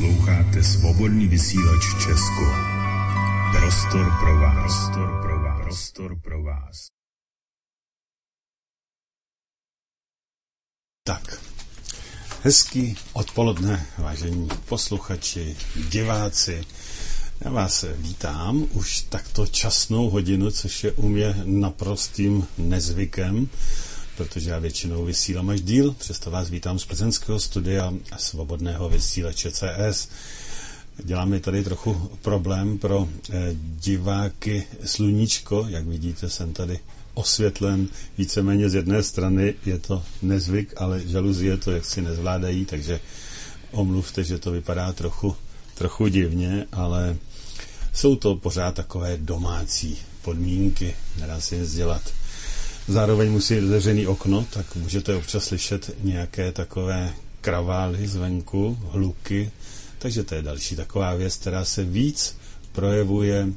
Posloucháte Svobodný vysílač Česko. Prostor pro vás. Prostor pro vás. Prostor pro vás. Tak, hezký odpoledne, vážení posluchači, diváci. Já vás vítám už takto časnou hodinu, což je u mě naprostým nezvykem, protože já většinou vysílám až díl, přesto vás vítám z plzeňského studia Svobodného vysílače CS. Děláme tady trochu problém pro diváky Sluníčko, jak vidíte, jsem tady osvětlen víceméně z jedné strany, je to nezvyk, ale žaluzie to jaksi nezvládají, takže omluvte, že to vypadá trochu divně, ale jsou to pořád takové domácí podmínky, nedá se nic dělat. Zároveň musí být otevřený okno, tak můžete občas slyšet nějaké takové kravály zvenku, hluky, takže to je další taková věc, která se víc projevuje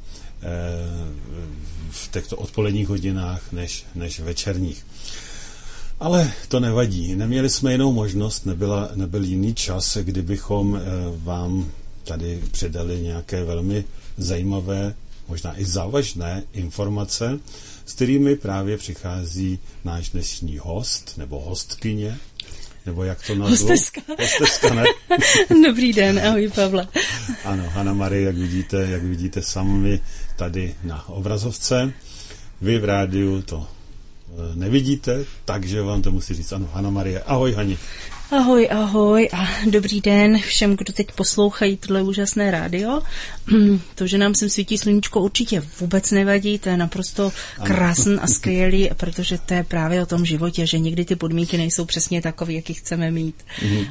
v těchto odpoledních hodinách než večerních. Ale to nevadí. Neměli jsme jinou možnost, nebyl jiný čas, kdybychom vám tady předali nějaké velmi zajímavé, možná i závažné informace, s kterými právě přichází náš dnešní host, nebo hostkyně, nebo jak to nazvu? Hostečka, ne? Dobrý den, ahoj Pavle. Ano, Hana Marie, jak vidíte sami tady na obrazovce. Vy v rádiu to nevidíte, takže vám to musí říct. Ano, Hana Marie, ahoj Hani. Ahoj a dobrý den všem, kdo teď poslouchají tohle úžasné rádio. To, že nám sem svítí sluníčko, určitě vůbec nevadí, to je naprosto krásný a skvělý, protože to je právě o tom životě, že někdy ty podmínky nejsou přesně takové, jaký chceme mít.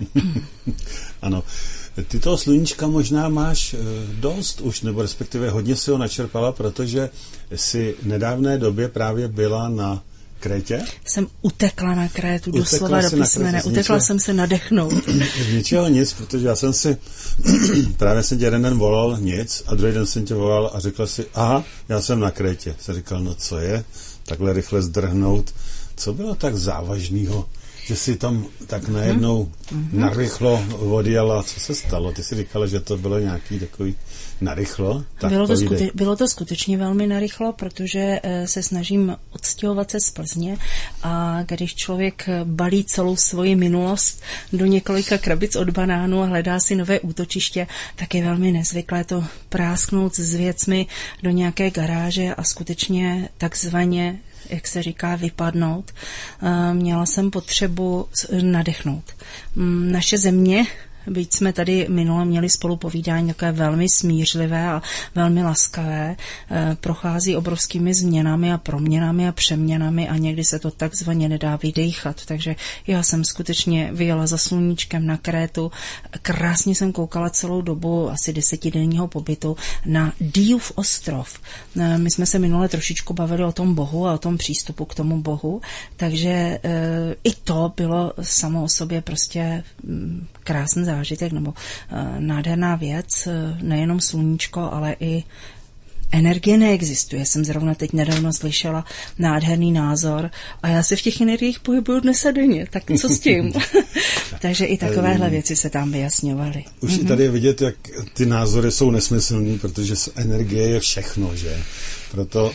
Ano. Ty toho sluníčka možná máš dost už, nebo respektive hodně si ho načerpala, protože jsi v nedávné době právě byla na Krétě? Jsem utekla na Krétu, doslova do písmene. Utekla jsem se nadechnout. Z ničeho nic, protože já jsem si právě jsem tě jeden den volal nic a druhý den jsem tě volal a řekl si, aha, já jsem na Krétě. Jsem říkal, no co je? Takhle rychle zdrhnout. Co bylo tak závažného, že si tam tak najednou narychlo odjela? Co se stalo? Ty si říkala, že to bylo nějaký takový narychlo? Bylo to skutečně velmi narychlo, protože se snažím odstěhovat se z Plzně a když člověk balí celou svoji minulost do několika krabic od banánů a hledá si nové útočiště, tak je velmi nezvyklé to prásknout s věcmi do nějaké garáže a skutečně takzvaně, jak se říká, vypadnout. Měla jsem potřebu nadechnout. Naše země, byť jsme tady minule měli spolupovídání takové velmi smířlivé a velmi laskavé, prochází obrovskými změnami a proměnami a přeměnami a někdy se to takzvaně nedá vydejchat. Takže já jsem skutečně vyjela za sluníčkem na Krétu. Krásně jsem koukala celou dobu asi 10denního pobytu na Dýův ostrov. My jsme se minule trošičku bavili o tom Bohu a o tom přístupu k tomu Bohu, takže i to bylo samo o sobě prostě krásný zážitek nebo nádherná věc, nejenom sluníčko, ale i energie neexistuje. Jsem zrovna teď nedávno slyšela nádherný názor a já se v těch energiích pohybuju dnes a denně, tak co s tím? Takže i takovéhle věci se tam vyjasňovaly. Už i tady je vidět, jak ty názory jsou nesmyslný, protože energie je všechno, že? Proto,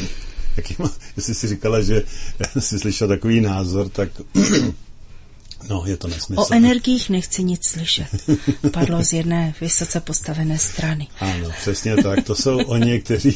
jestli si říkala, že jsi slyšel takový názor, tak no, je to nesmysl. O energiích nechci nic slyšet. Padlo z jedné vysoce postavené strany. Ano, přesně tak. To jsou oni, kteří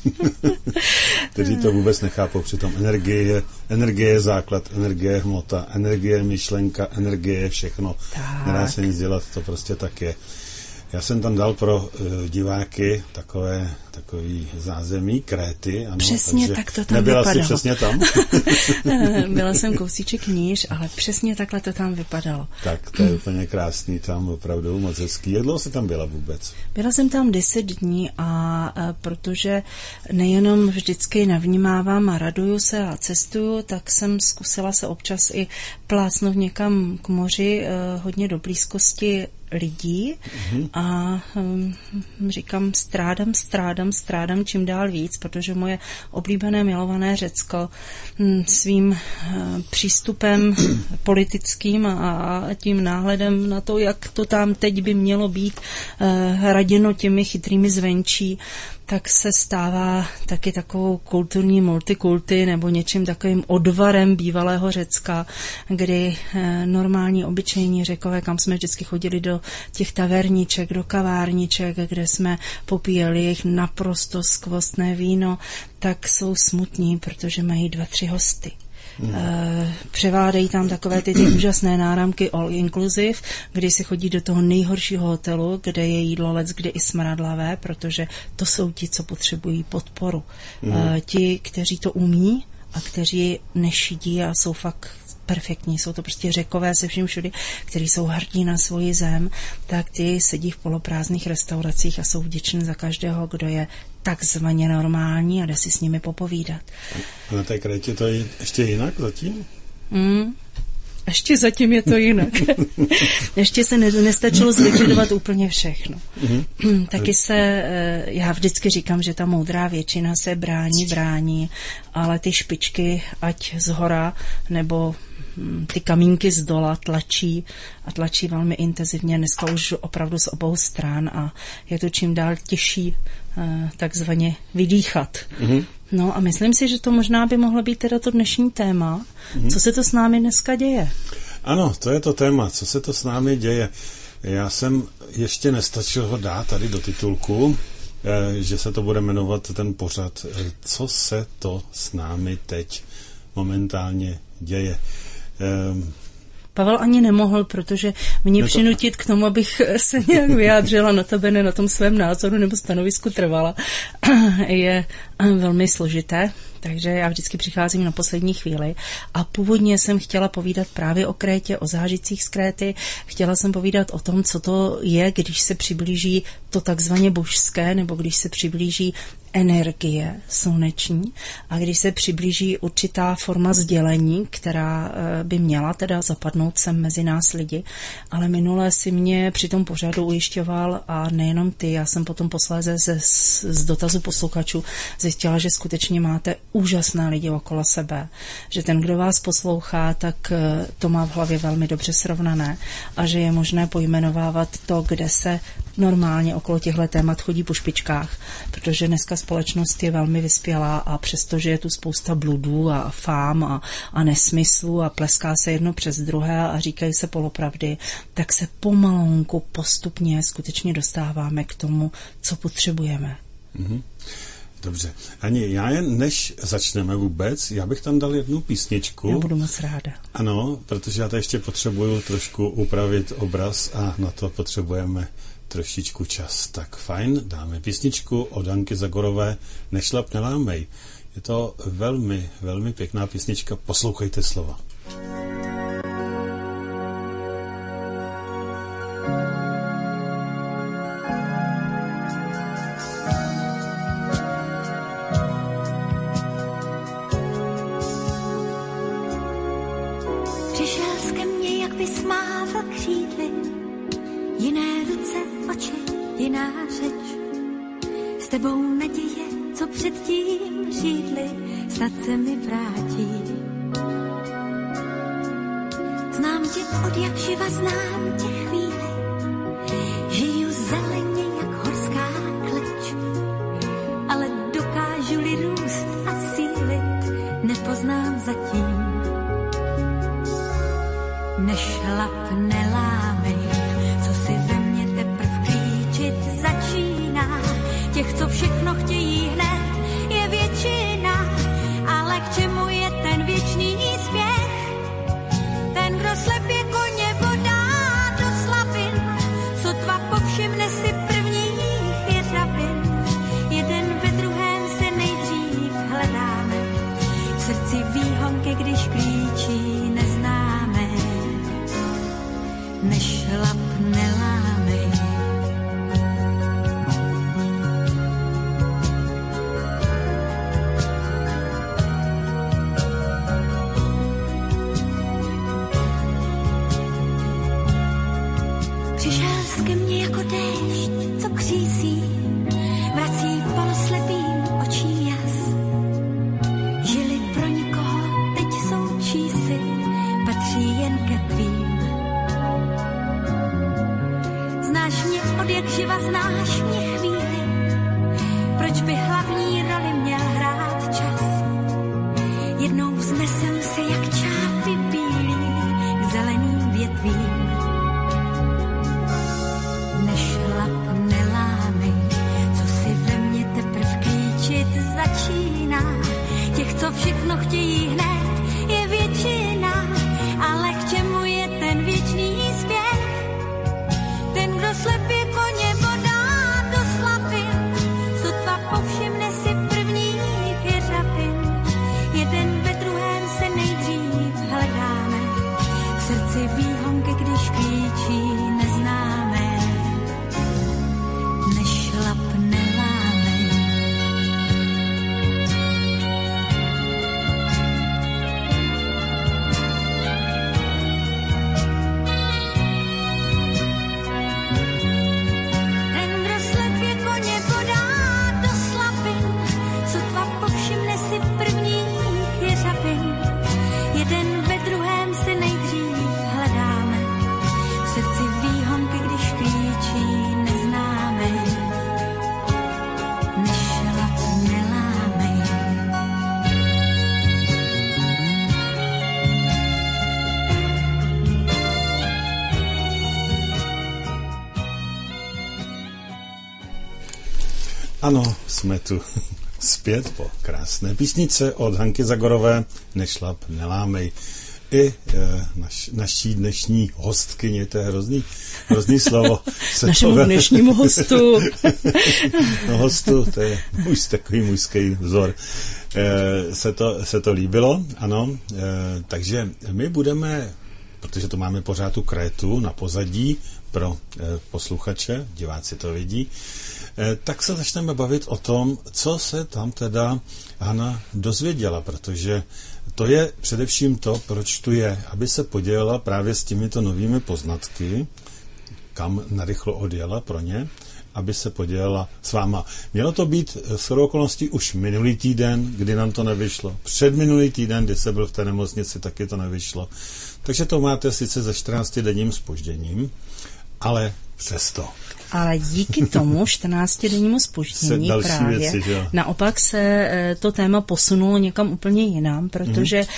to vůbec nechápou. Přitom energie je základ, energie je hmota, energie je myšlenka, energie je všechno. Tak. Nedá se nic dělat, to prostě tak je. Já jsem tam dal pro diváky takový zázemí, Kréty. Ano, přesně tak to tam nebyla vypadalo. Jsi přesně tam? Byla jsem kousíček níž, ale přesně takhle to tam vypadalo. Tak, to je úplně krásný tam, opravdu moc hezký. Jak dlouho jsi tam byla vůbec? Byla jsem tam 10 dní a protože nejenom vždycky navnímávám a raduju se a cestuju, tak jsem zkusila se občas i plácnout někam k moři, hodně do blízkosti lidí a říkám, strádám čím dál víc, protože moje oblíbené milované Řecko svým přístupem politickým a tím náhledem na to, jak to tam teď by mělo být raděno těmi chytrými zvenčí, tak se stává taky takovou kulturní multikulty nebo něčím takovým odvarem bývalého Řecka, kdy normální, obyčejní Řekové, kam jsme vždycky chodili do těch taverníček, do kavárniček, kde jsme popíjeli jejich naprosto skvostné víno, tak jsou smutní, protože mají 2-3 hosty. Převládají tam takové ty úžasné náramky all inclusive, kdy si chodí do toho nejhoršího hotelu, kde je jídlo leckdy i smradlavé, protože to jsou ti, co potřebují podporu. Ti, kteří to umí a kteří nešidí a jsou fakt perfektní, jsou to prostě Řekové se vším všudy, kteří jsou hrdí na svoji zem, tak ty sedí v poloprázdných restauracích a jsou vděční za každého, kdo je takzvaně normální a jde si s nimi popovídat. A na té Krétě to je ještě jinak zatím? Ještě zatím je to jinak. Ještě se nestačilo zlikvidovat úplně všechno. Taky já vždycky říkám, že ta moudrá většina se brání, ale ty špičky, ať zhora, nebo ty kamínky z dola tlačí velmi intenzivně, dneska už opravdu z obou stran a je to čím dál těžší takzvaně vydýchat. No a myslím si, že to možná by mohlo být teda to dnešní téma. Co se to s námi dneska děje? Ano, to je to téma, co se to s námi děje. Já jsem ještě nestačil ho dát tady do titulku, že se to bude jmenovat ten pořad. Co se to s námi teď momentálně děje? Pavel ani nemohl, protože mě přinutit k tomu, abych se nějak vyjádřila, notabene na tom svém názoru nebo stanovisku trvala, je velmi složité. Takže já vždycky přicházím na poslední chvíli a původně jsem chtěla povídat právě o Krétě, o zážitcích z Kréty. Chtěla jsem povídat o tom, co to je, když se přiblíží to takzvaně božské, nebo když se přiblíží energie sluneční a když se přiblíží určitá forma sdělení, která by měla teda zapadnout sem mezi nás lidi. Ale minule si mě při tom pořadu ujišťoval a nejenom ty, já jsem potom posléze z dotazu posluchačů zjistila, že skutečně máte úžasné lidi okolo sebe, že ten, kdo vás poslouchá, tak to má v hlavě velmi dobře srovnané a že je možné pojmenovávat to, kde se normálně okolo těchto témat chodí po špičkách, protože dneska společnost je velmi vyspělá a přestože je tu spousta bludů a fám a nesmyslů a pleská se jedno přes druhé a říkají se polopravdy, tak se pomalonku postupně skutečně dostáváme k tomu, co potřebujeme. Dobře. Ani já jen než začneme vůbec, já bych tam dal jednu písničku. Já budu moc ráda. Ano, protože já to ještě potřebuju trošku upravit obraz a na to potřebujeme trošičku čas. Tak fajn, dáme písničku od Anky Zagorové Nešlap, nelámej. Je to velmi, velmi pěkná písnička, poslouchejte slova. Přišel jsi ke mně, jak by smával křídly, jiné ruce, oči, jiná řeč. S tebou naděje, co předtím řídly, snad se mi vrátí. Znám tě od jak živa, znám tě chvíli, žiju zeleně jak horská kleč, ale dokážu-li růst a sílit, nepoznám zatím. Nešlap, nelámej, co si ve mně teprv klíčit začíná. Těch, co všechno chtějí hned, je většina, ale k čemu je ten věčný směch? Ten, kdo slepě koně vodá do třísí, vrací poloslepým očí jas. Žili pro nikoho, teď jsou čísi, patří jen ke tvým. Znáš mě od jak živa, znáš mě chvíli, proč by hlavní roli měl hrát čas? Jednou vznesem se jak čápy bílý k zeleným větvím. Nešlap, nelámej, co si ve mně teprv klíčit začíná. Těch, co všechno chtějí hned, je většina, ale k čemu je ten věčný spěch? Ten, kdo slepě koně bodá do slapin, sotva povšimne si prvních jeřapin. Jeden ve druhém se nejdřív hledáme, v srdci výhonky, když klíčí neznáme. Nešlap, nelámej. Ten, kdo slepě koně podá do slapin, sotva povšimne si prvních jeřapin. Jeden ve druhém se nejdřív hledáme, v srdci výhonky, když klíčí neznáme. Nešlap, nelámej. Ano, jsme tu zpět po krásné písnice od Hanky Zagorové Nešlap, nelámej. I naší dnešní hostkyně, to je hrozný slovo. Našemu dnešnímu hostu. No, hostu, to je takový mužský vzor. Se to líbilo, ano. Takže my budeme, protože to máme pořád tu krétu na pozadí pro posluchače, diváci to vidí, tak se začneme bavit o tom, co se tam teda Hana dozvěděla, protože to je především to, proč tu je, aby se podělila právě s těmito novými poznatky, kam narychlo odjela pro ně, aby se podělila s váma. Mělo to být shodou okolností už minulý týden, kdy nám to nevyšlo. Předminulý týden, kdy se byl v té nemocnici, taky to nevyšlo. Takže to máte sice ze 14denním zpožděním, ale přesto. Ale díky tomu 14dennímu zpoždění právě věci, naopak se to téma posunulo někam úplně jinam, protože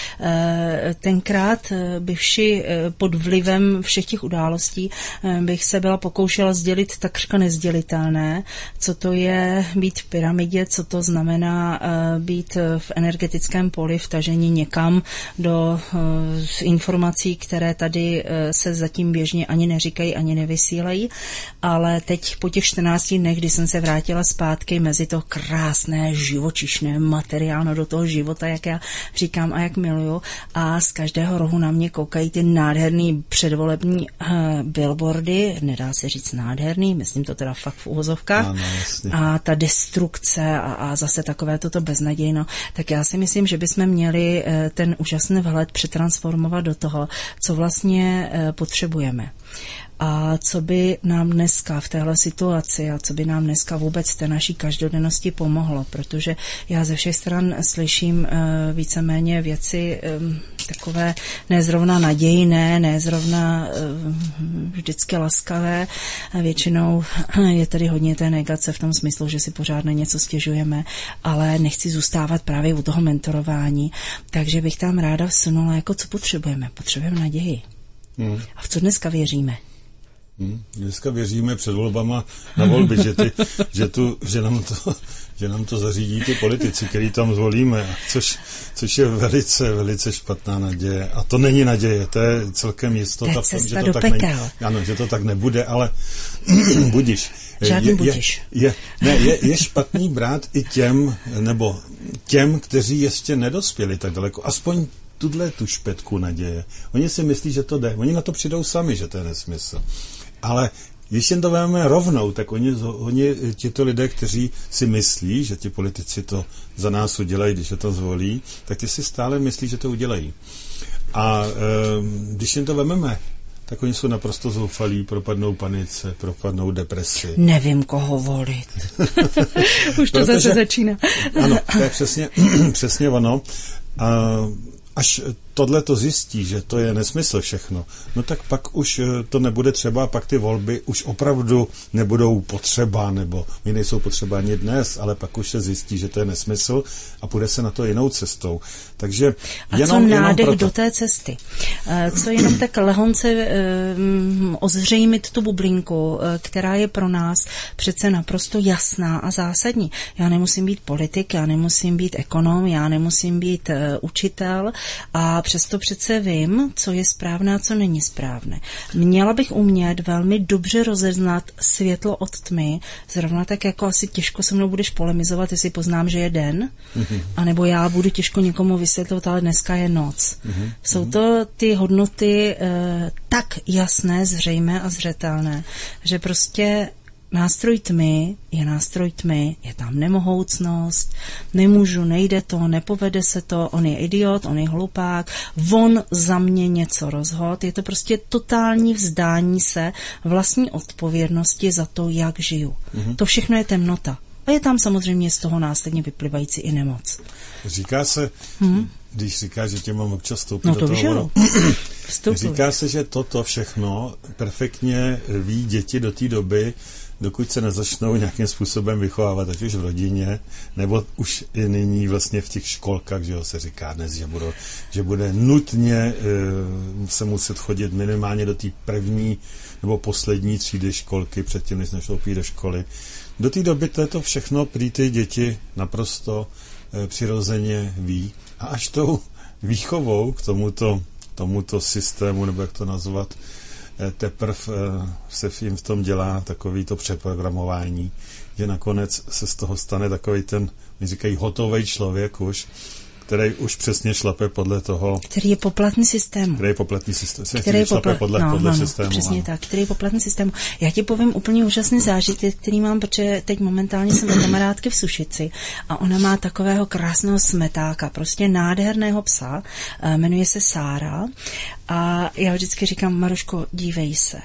tenkrát byvši pod vlivem všech těch událostí bych se byla pokoušela sdělit takřka nezdělitelné, co to je být v pyramidě, co to znamená být v energetickém poli, vtažení někam do informací, které tady se zatím běžně ani neříkají, ani nevysílají, ale teď po těch 14 dnech, kdy jsem se vrátila zpátky mezi to krásné, živočišné materiálno do toho života, jak já říkám a jak miluju, a z každého rohu na mě koukají ty nádherný předvolební billboardy, nedá se říct nádherný, myslím to teda fakt v uvozovkách, a ta destrukce a zase takové toto beznadějno, tak já si myslím, že bychom měli ten úžasný vhled přetransformovat do toho, co vlastně potřebujeme. A co by nám dneska v téhle situaci a co by nám dneska vůbec v té naší každodennosti pomohlo, protože já ze všech stran slyším víceméně věci takové nezrovna nadějné, nezrovna vždycky laskavé. Většinou je tady hodně té negace v tom smyslu, že si pořád na něco stěžujeme, ale nechci zůstávat právě u toho mentorování, takže bych tam ráda vsunula, jako co potřebujeme. Potřebujeme naději. A v co dneska věříme? Dneska věříme před volbama na volby, že nám to zařídí ty politici, který tam zvolíme, což je velice, velice špatná naděje. A to není naděje, to je celkem jistota v tom, že to tak ano, že to tak nebude, ale budiš. Žádný budiš. Je špatný brát i těm, kteří ještě nedospěli tak daleko. Aspoň tu špetku naděje. Oni si myslí, že to jde. Oni na to přijdou sami, že to je nesmysl. Ale když jen to vezmeme rovnou, tak oni tito lidé, kteří si myslí, že ti politici to za nás udělají, když je to zvolí, tak ty si stále myslí, že to udělají. A když jen to vezmeme tak oni jsou naprosto zoufalí, propadnou panice, propadnou depresi. Nevím, koho volit. Už to zase začíná. Ano, to je přesně ono. Až tohle to zjistí, že to je nesmysl všechno, no tak pak už to nebude třeba, pak ty volby už opravdu nebudou potřeba, nebo my nejsou potřeba ani dnes, ale pak už se zjistí, že to je nesmysl a půjde se na to jinou cestou. Takže jenom nádech do té cesty? Co jenom tak lehonce ozřejmit tu bublinku, která je pro nás přece naprosto jasná a zásadní. Já nemusím být politik, já nemusím být ekonom, já nemusím být učitel a přesto přece vím, co je správné a co není správné. Měla bych umět velmi dobře rozeznat světlo od tmy, zrovna tak jako asi těžko se mnou budeš polemizovat, jestli poznám, že je den, anebo já budu těžko někomu vysvětlovat, ale dneska je noc. Jsou to ty hodnoty tak jasné, zřejmé a zřetelné, že prostě nástroj tmy, je tam nemohoucnost, nemůžu, nejde to, nepovede se to, on je idiot, on je hlupák, on za mě něco rozhod, je to prostě totální vzdání se vlastní odpovědnosti za to, jak žiju. To všechno je temnota. A je tam samozřejmě z toho následně vyplývající i nemoc. Říká se, když říkáš, že tě mám občas vstoupit do toho, říká se, že toto všechno perfektně ví děti do té doby, dokud se nezačnou nějakým způsobem vychovávat, ať už v rodině, nebo už i nyní vlastně v těch školkách, že jo, se říká dnes, že bude nutně se muset chodit minimálně do té první nebo poslední třídy školky, předtím, než nastoupí do školy. Do té doby to všechno prý ty děti naprosto přirozeně ví. A až tou výchovou k tomuto systému, nebo jak to nazvat, teprve se jim v tom dělá takový to přeprogramování, že nakonec se z toho stane takový ten, my říkají, hotovej člověk už, který už přesně šlape podle toho. Který je poplatný systému. Který šlape podle systému. Přesně tak, který je poplatný systému. Já ti povím úplně úžasný zážitek, který mám, protože teď momentálně jsem u kamarádky v Sušici a ona má takového krásného smetáka, prostě nádherného psa, jmenuje se Sára a já vždycky říkám, Maruško, dívej se.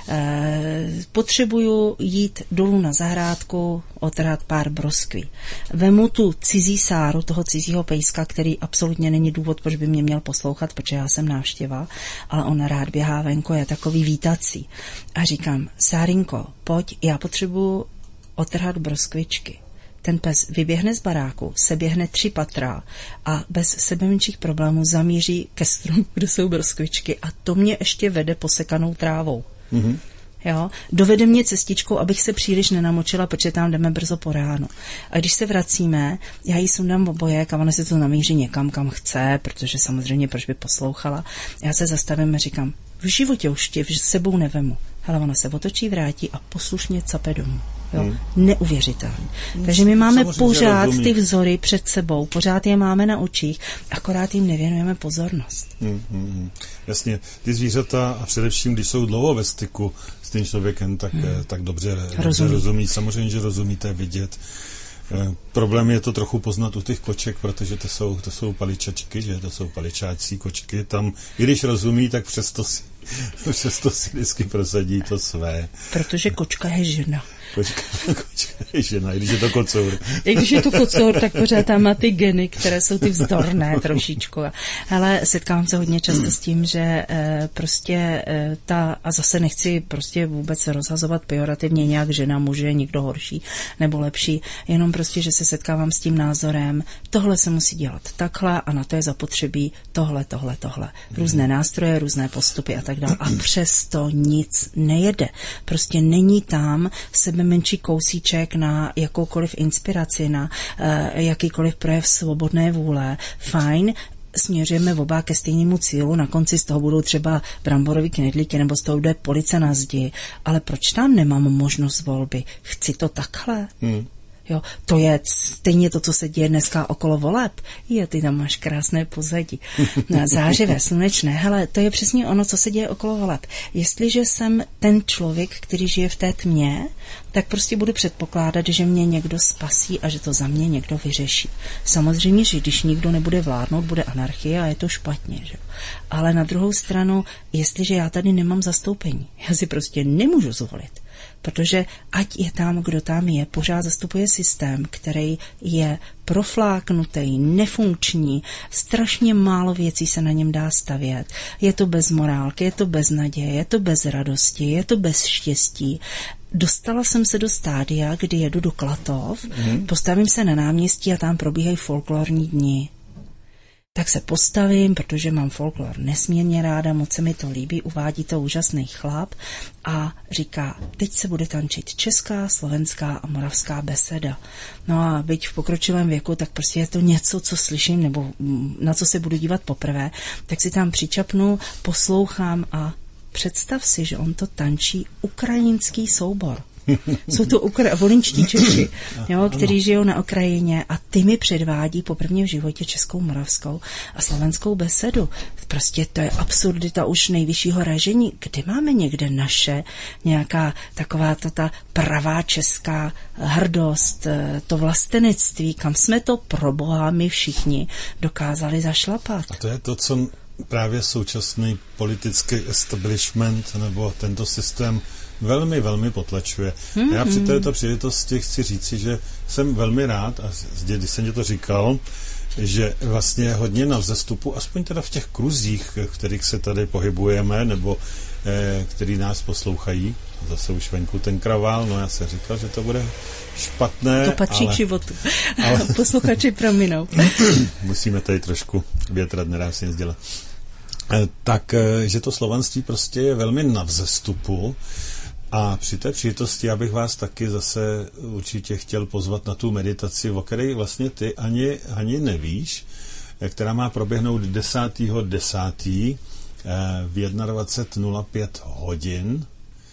Potřebuju jít dolů na zahrádku, otrhat pár broskví. Vemu tu cizí Sáru, toho cizího pejska, který absolutně není důvod, proč by mě měl poslouchat, protože já jsem návštěva, ale on rád běhá venku, je takový vítací. A říkám, Sárinko, pojď, já potřebuju otrhat broskvičky. Ten pes vyběhne z baráku, seběhne 3 patra a bez sebemenších problémů zamíří ke stromu, kde jsou broskvičky a to mě ještě vede posekanou trávou. Jo? Dovede mě cestičkou, abych se příliš nenamočila, protože tam jdeme brzo po ránu. A když se vracíme, já jí sundám obojek a ona se to namíří někam, kam chce, protože samozřejmě proč by poslouchala. Já se zastavím a říkám, v životě už tě sebou nevemu. Hele, ona se otočí, vrátí a poslušně cape domů. Jo? Neuvěřitelné. Takže my máme pořád ty vzory před sebou, pořád je máme na očích, akorát jim nevěnujeme pozornost. Jasně, ty zvířata a především, když jsou dlouho ve styku s tím člověkem, tak dobře rozumí. Samozřejmě, že rozumíte vidět. Problém je to trochu poznat u těch koček, protože to jsou paličačky, že to jsou paličáčcí kočky. Tam, i když rozumí, tak přesto si vždycky prosadí to své. Protože kočka je žena. Kočka je žena, i když je to kocour. I když je to kocour, tak pořád tam má ty geny, které jsou ty vzdorné trošičku. Ale setkávám se hodně často s tím, že a zase nechci prostě vůbec rozhazovat pejorativně nějak žena, muže, někdo horší nebo lepší, jenom prostě, že se setkávám s tím názorem, tohle se musí dělat takhle a na to je zapotřebí tohle. Různé nástroje, různé postupy a tak dále. A přesto nic nejede. Prostě není tam menší kousíček na jakoukoliv inspiraci, na jakýkoliv projev svobodné vůle. Fajn, směřujeme oba ke stejnému cílu, na konci z toho budou třeba bramborový knedlíky nebo z toho bude police na zdi, ale proč tam nemám možnost volby? Chci to takhle? Jo, to je stejně to, co se děje dneska okolo voleb. Ty tam máš krásné pozadí. Zářivé, slunečné. Hele, to je přesně ono, co se děje okolo voleb. Jestliže jsem ten člověk, který žije v té tmě, tak prostě budu předpokládat, že mě někdo spasí a že to za mě někdo vyřeší. Samozřejmě, že když nikdo nebude vládnout, bude anarchie a je to špatně. Že? Ale na druhou stranu, jestliže já tady nemám zastoupení, já si prostě nemůžu zvolit. Protože ať je tam, kdo tam je, pořád zastupuje systém, který je profláknutý, nefunkční, strašně málo věcí se na něm dá stavět. Je to bez morálky, je to bez naděje, je to bez radosti, je to bez štěstí. Dostala jsem se do stádia, kdy jedu do Klatov, postavím se na náměstí a tam probíhají folklorní dny. Tak se postavím, protože mám folklor nesmírně ráda, moc se mi to líbí, uvádí to úžasný chlap a říká, teď se bude tančit česká, slovenská a moravská beseda. No a byť v pokročilém věku, tak prostě je to něco, co slyším, nebo na co se budu dívat poprvé, tak si tam přičapnu, poslouchám a představ si, že on to tančí ukrajinský soubor. Jsou to volinčtí Češi, jo, kteří žijou na Ukrajině a ty mi předvádí poprvé v životě českou, moravskou a slovenskou besedu. Prostě to je absurdita už nejvyššího ražení. Kde máme někde naše nějaká taková ta pravá česká hrdost, to vlastenectví, kam jsme to pro boha my všichni dokázali zašlapat. A to je to, co právě současný politický establishment nebo tento systém velmi, velmi potlačuje. Já při této příležitosti chci říci, že jsem velmi rád, a když jsem ti to říkal, že vlastně je hodně na vzestupu, aspoň teda v těch kruzích, v kterých se tady pohybujeme, nebo který nás poslouchají. Zase už venku ten kravál, no já jsem říkal, že to bude špatné. To patří k životu. Ale posluchači prominou. Musíme tady trošku větrat, nedá se nic dělat. Tak, že to slovanství prostě je velmi na vzestupu a při té příležitosti já bych vás taky zase určitě chtěl pozvat na tu meditaci, o které vlastně ty ani nevíš, která má proběhnout 10.10. v 21:05 hodin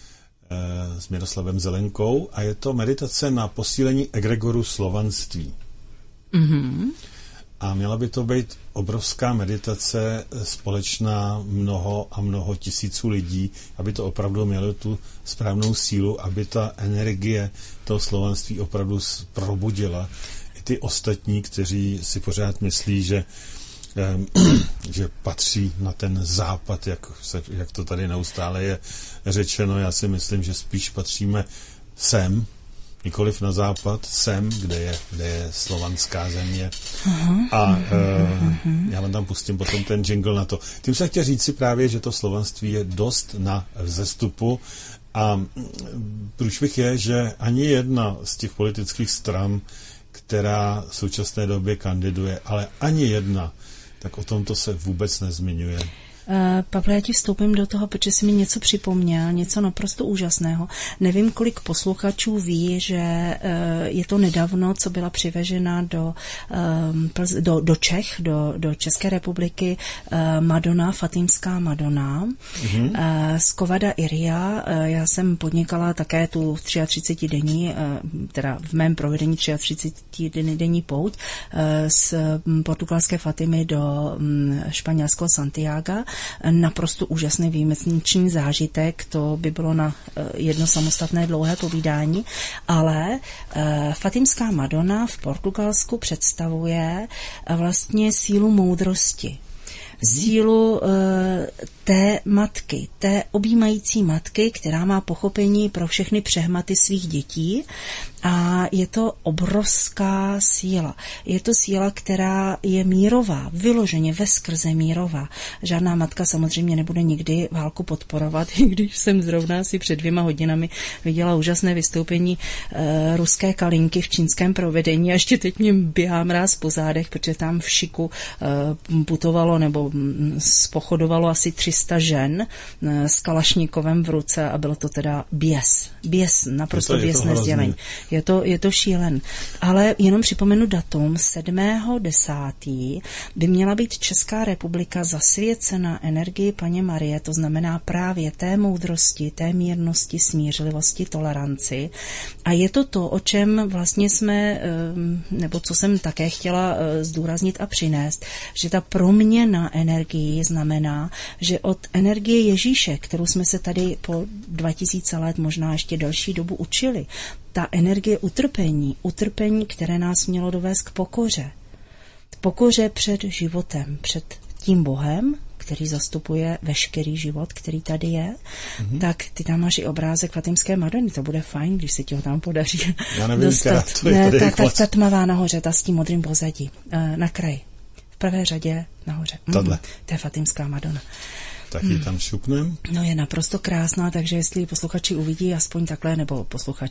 s Miroslavem Zelenkou a je to meditace na posílení egregoru slovanství. Mm-hmm. A měla by to být obrovská meditace společná mnoho tisíců lidí, aby to opravdu mělo tu správnou sílu, aby ta energie toho slovanství opravdu probudila i ty ostatní, kteří si pořád myslí, že patří na ten západ, jak to tady neustále je řečeno. Já si myslím, že spíš patříme sem, nikoliv na západ, sem, kde je slovanská země. Já vám tam pustím potom ten jingle na to. Tím se chtěl říct si právě, že to slovanství je dost na vzestupu a průšvih je, že ani jedna z těch politických stran, která v současné době kandiduje, ale ani jedna, tak o tomto se vůbec nezmiňuje. Pavle, já ti vstoupím do toho, protože jsi mi něco připomněl, něco naprosto úžasného. Nevím, kolik posluchačů ví, že je to nedávno, co byla přivežena do Čech, do České republiky Madonna, Fatimská Madonna z Kovada Iria. Já jsem podnikala také tu 33denní, teda v mém provedení 33denní pouť z portugalské Fatimy do španělského Santiaga. Naprosto úžasný výjimečný zážitek, to by bylo na jedno samostatné dlouhé povídání, ale Fatimská Madonna v Portugalsku představuje vlastně sílu moudrosti. Sílu té matky, té objímající matky, která má pochopení pro všechny přehmaty svých dětí a je to obrovská síla. Je to síla, která je mírová, vyloženě veskrze mírová. Žádná matka samozřejmě nebude nikdy válku podporovat, i když jsem zrovna si před 2 hodinami viděla úžasné vystoupení ruské Kalinky v čínském provedení a ještě teď mě běhá mráz po zádech, protože tam v šiku putovalo nebo spochodovalo asi 300 žen s kalašníkovem v ruce a bylo to teda běs, naprosto běsné sdělení. Je to šílen. Ale jenom připomenu datum, 7.10. by měla být Česká republika zasvěcena energii Panně Marie, to znamená právě té moudrosti, té mírnosti, smířlivosti, toleranci. A je to, o čem vlastně jsme, nebo co jsem také chtěla zdůraznit a přinést, že ta proměna energií znamená, že od energie Ježíše, kterou jsme se tady po 2000 let, možná ještě delší dobu učili, ta energie utrpení, které nás mělo dovést k pokoře před životem, před tím Bohem, který zastupuje veškerý život, který tady je, tak ty tam máš i obrázek Fatimské Madony, to bude fajn, když se ti ho tam podaří dostat. Tak ta tmavá nahoře, ta s tím modrým pozadí, na kraji, v prvé řadě nahoře. To je Fatimská Madona. Tak ji tam šupnem. No je naprosto krásná, takže jestli posluchači uvidí aspoň takhle, nebo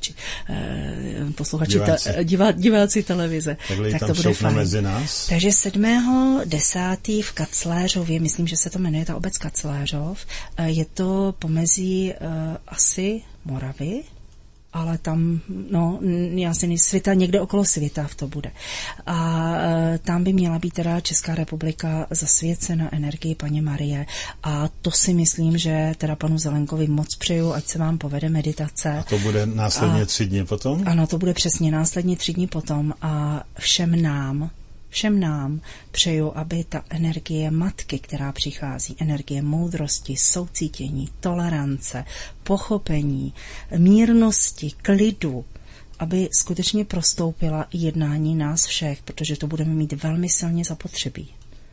diváci televize, tak to bude fajn. Mezi nás. Takže 7.10. v Kacléřově, myslím, že se to jmenuje ta obec Kacléřov, je to pomezí asi Moravy, ale tam, já si Svita, někde okolo Svita to bude. A tam by měla být teda Česká republika zasvěcena energii Panně Marie a to si myslím, že teda panu Zelenkovi moc přeju, ať se vám povede meditace. A to bude následně 3 dny potom? Ano, to bude přesně následně 3 dny potom a všem nám přeju, aby ta energie matky, která přichází, energie moudrosti, soucítění, tolerance, pochopení, mírnosti, klidu, aby skutečně prostoupila jednání nás všech, protože to budeme mít velmi silně zapotřebí.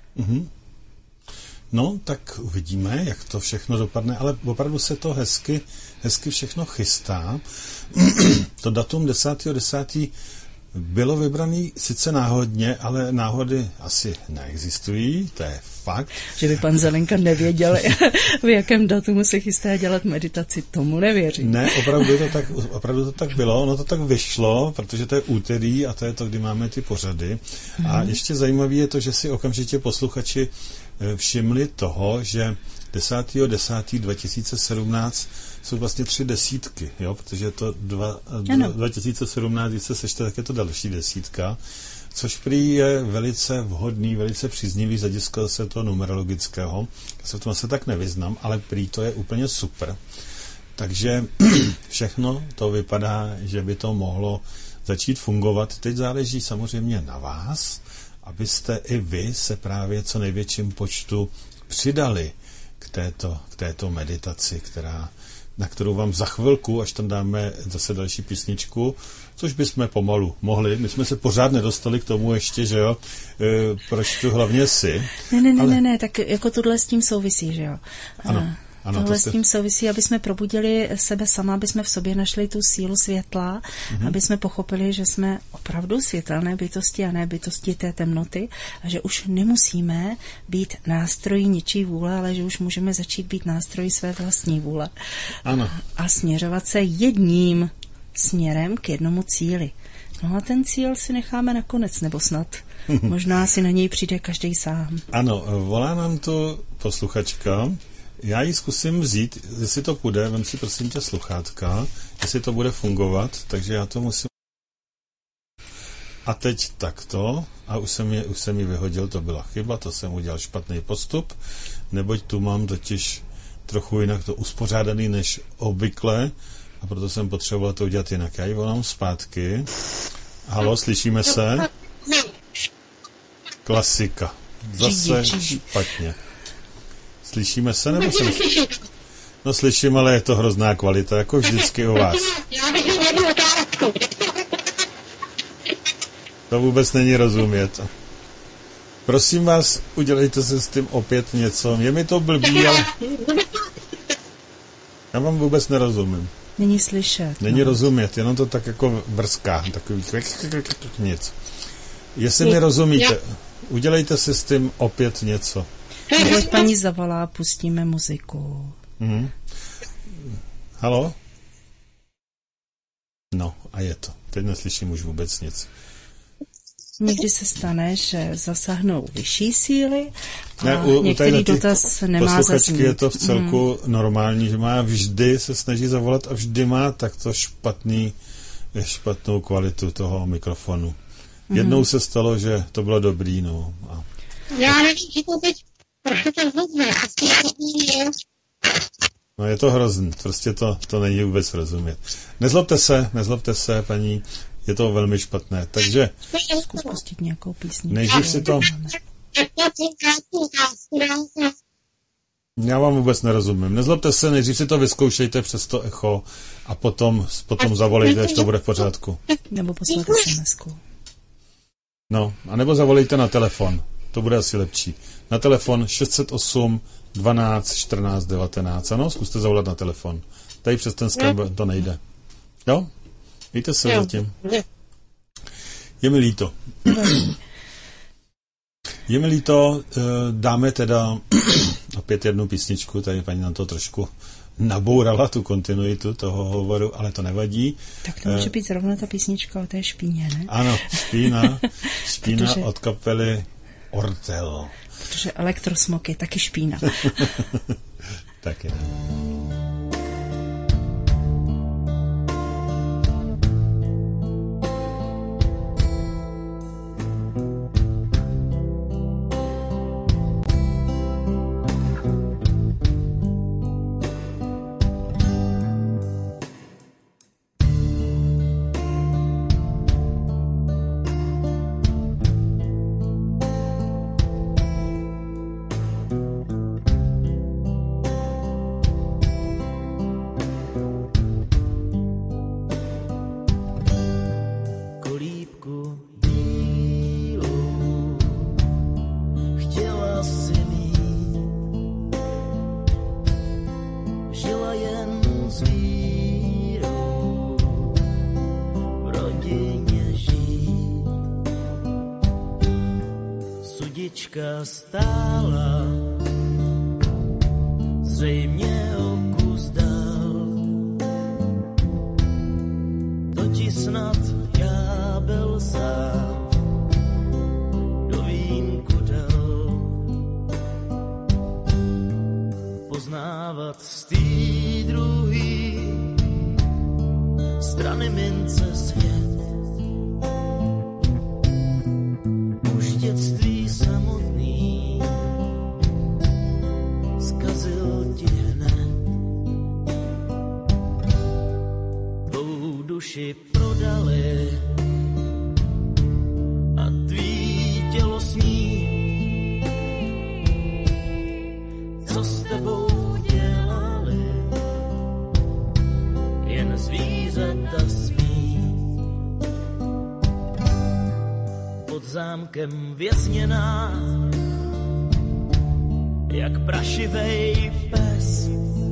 No, tak uvidíme, jak to všechno dopadne, ale opravdu se to hezky všechno chystá. To datum 10.10. bylo vybraný sice náhodně, ale náhody asi neexistují, to je fakt. Že by pan Zelenka nevěděl, v jakém datumu se chystá dělat meditaci, tomu nevěřím. Ne, opravdu to tak bylo, ono to tak vyšlo, protože to je úterý a to je to, kdy máme ty pořady. A ještě zajímavé je to, že si okamžitě posluchači všimli toho, že 10.10.2017 jsou vlastně 3 desítky, jo, protože to 2017, když se sečte, tak je to další desítka, což prý je velice vhodný, velice příznivý z hlediska se toho numerologického. Já se v tom asi tak nevyznám, ale prý to je úplně super. Takže všechno to vypadá, že by to mohlo začít fungovat. Teď záleží samozřejmě na vás, abyste i vy se právě co největším počtu přidali k této meditaci, na kterou vám za chvilku, až tam dáme zase další písničku, což bychom pomalu mohli. My jsme se pořád nedostali k tomu ještě, že jo, proč tu hlavně si. Ne, tak jako tohle s tím souvisí, že jo. Ano, tohle s tím souvisí, aby jsme probudili sebe sama, aby jsme v sobě našli tu sílu světla, aby jsme pochopili, že jsme opravdu světelné bytosti a ne bytosti té temnoty a že už nemusíme být nástroji ničí vůle, ale že už můžeme začít být nástroji své vlastní vůle. Ano. A směřovat se jedním směrem k jednomu cíli. No a ten cíl si necháme nakonec, nebo snad. Možná si na něj přijde každý sám. Ano, volá nám to posluchačka. Já ji zkusím vzít, jestli to půjde, vem si prosím tě sluchátka, jestli to bude fungovat, takže já to musím. A teď takto, a už jsem ji vyhodil, to byla chyba, to jsem udělal špatný postup, neboť tu mám totiž trochu jinak to uspořádaný než obvykle, a proto jsem potřeboval to udělat jinak. Já ji volám zpátky. Halo, slyšíme se? Klasika. Zase špatně. Slyšíme se, nebo se neslyšíme? No slyším, ale je to hrozná kvalita, jako vždycky u vás. Já bych měl jednu otázku. To vůbec není rozumět. Prosím vás, udělejte se s tím opět něco. Je mi to blbý, ale já vám vůbec nerozumím. Není slyšet. Není rozumět, jenom to tak jako vrská, takový nic. Jestli mi rozumíte, udělejte si s tím opět něco. Když paní zavolá, pustíme muziku. Halo? No, a je to. Teď neslyším už vůbec nic. Někdy se stane, že zasáhnou vyšší síly a Ne, některý dotaz nemá zaznít. Je to v celku normální, že má vždy se snaží zavolat a vždy má takto špatnou kvalitu toho mikrofonu. Jednou se stalo, že to bylo dobrý, no. A... Já nevím, že to teď trochu to hrozné. No je to hrozný, prostě to není vůbec rozumět. Nezlobte se, paní, je to velmi špatné, takže... Zkus pustit nějakou písničku. Nejdřív si to... Já vám vůbec nerozumím. Nezlobte se, nejdřív si to vyzkoušejte přes to echo a potom zavolejte, až to bude v pořádku. Nebo poslat SMS-ku. No, anebo zavolejte na telefon. To bude asi lepší. Na telefon 608 12 14 19. Ano, zkuste zavolat na telefon. Tady přes ten Skype to nejde. Jo? Víte se zatím. Je mi líto. Je mi líto, dáme teda opět jednu písničku, tady paní nám to trošku nabourala, tu kontinuitu toho hovoru, ale to nevadí. Tak to může být zrovna ta písnička o té špíně, ne? Ano, špína od kapely Ortel. Protože elektrosmog je taky špína. Taky. Stála zřejmě o kus dál, to ti snad ďábel sám do vínku dal. Poznávat z tý druhý strany mince svět, už dětství samotný zkazil ti hned. Tvou duši prodali a tvý tělo sní. Co s tebou dělali, jen zvířata smí. Pod zámkem vězněná, jak prašivej pes,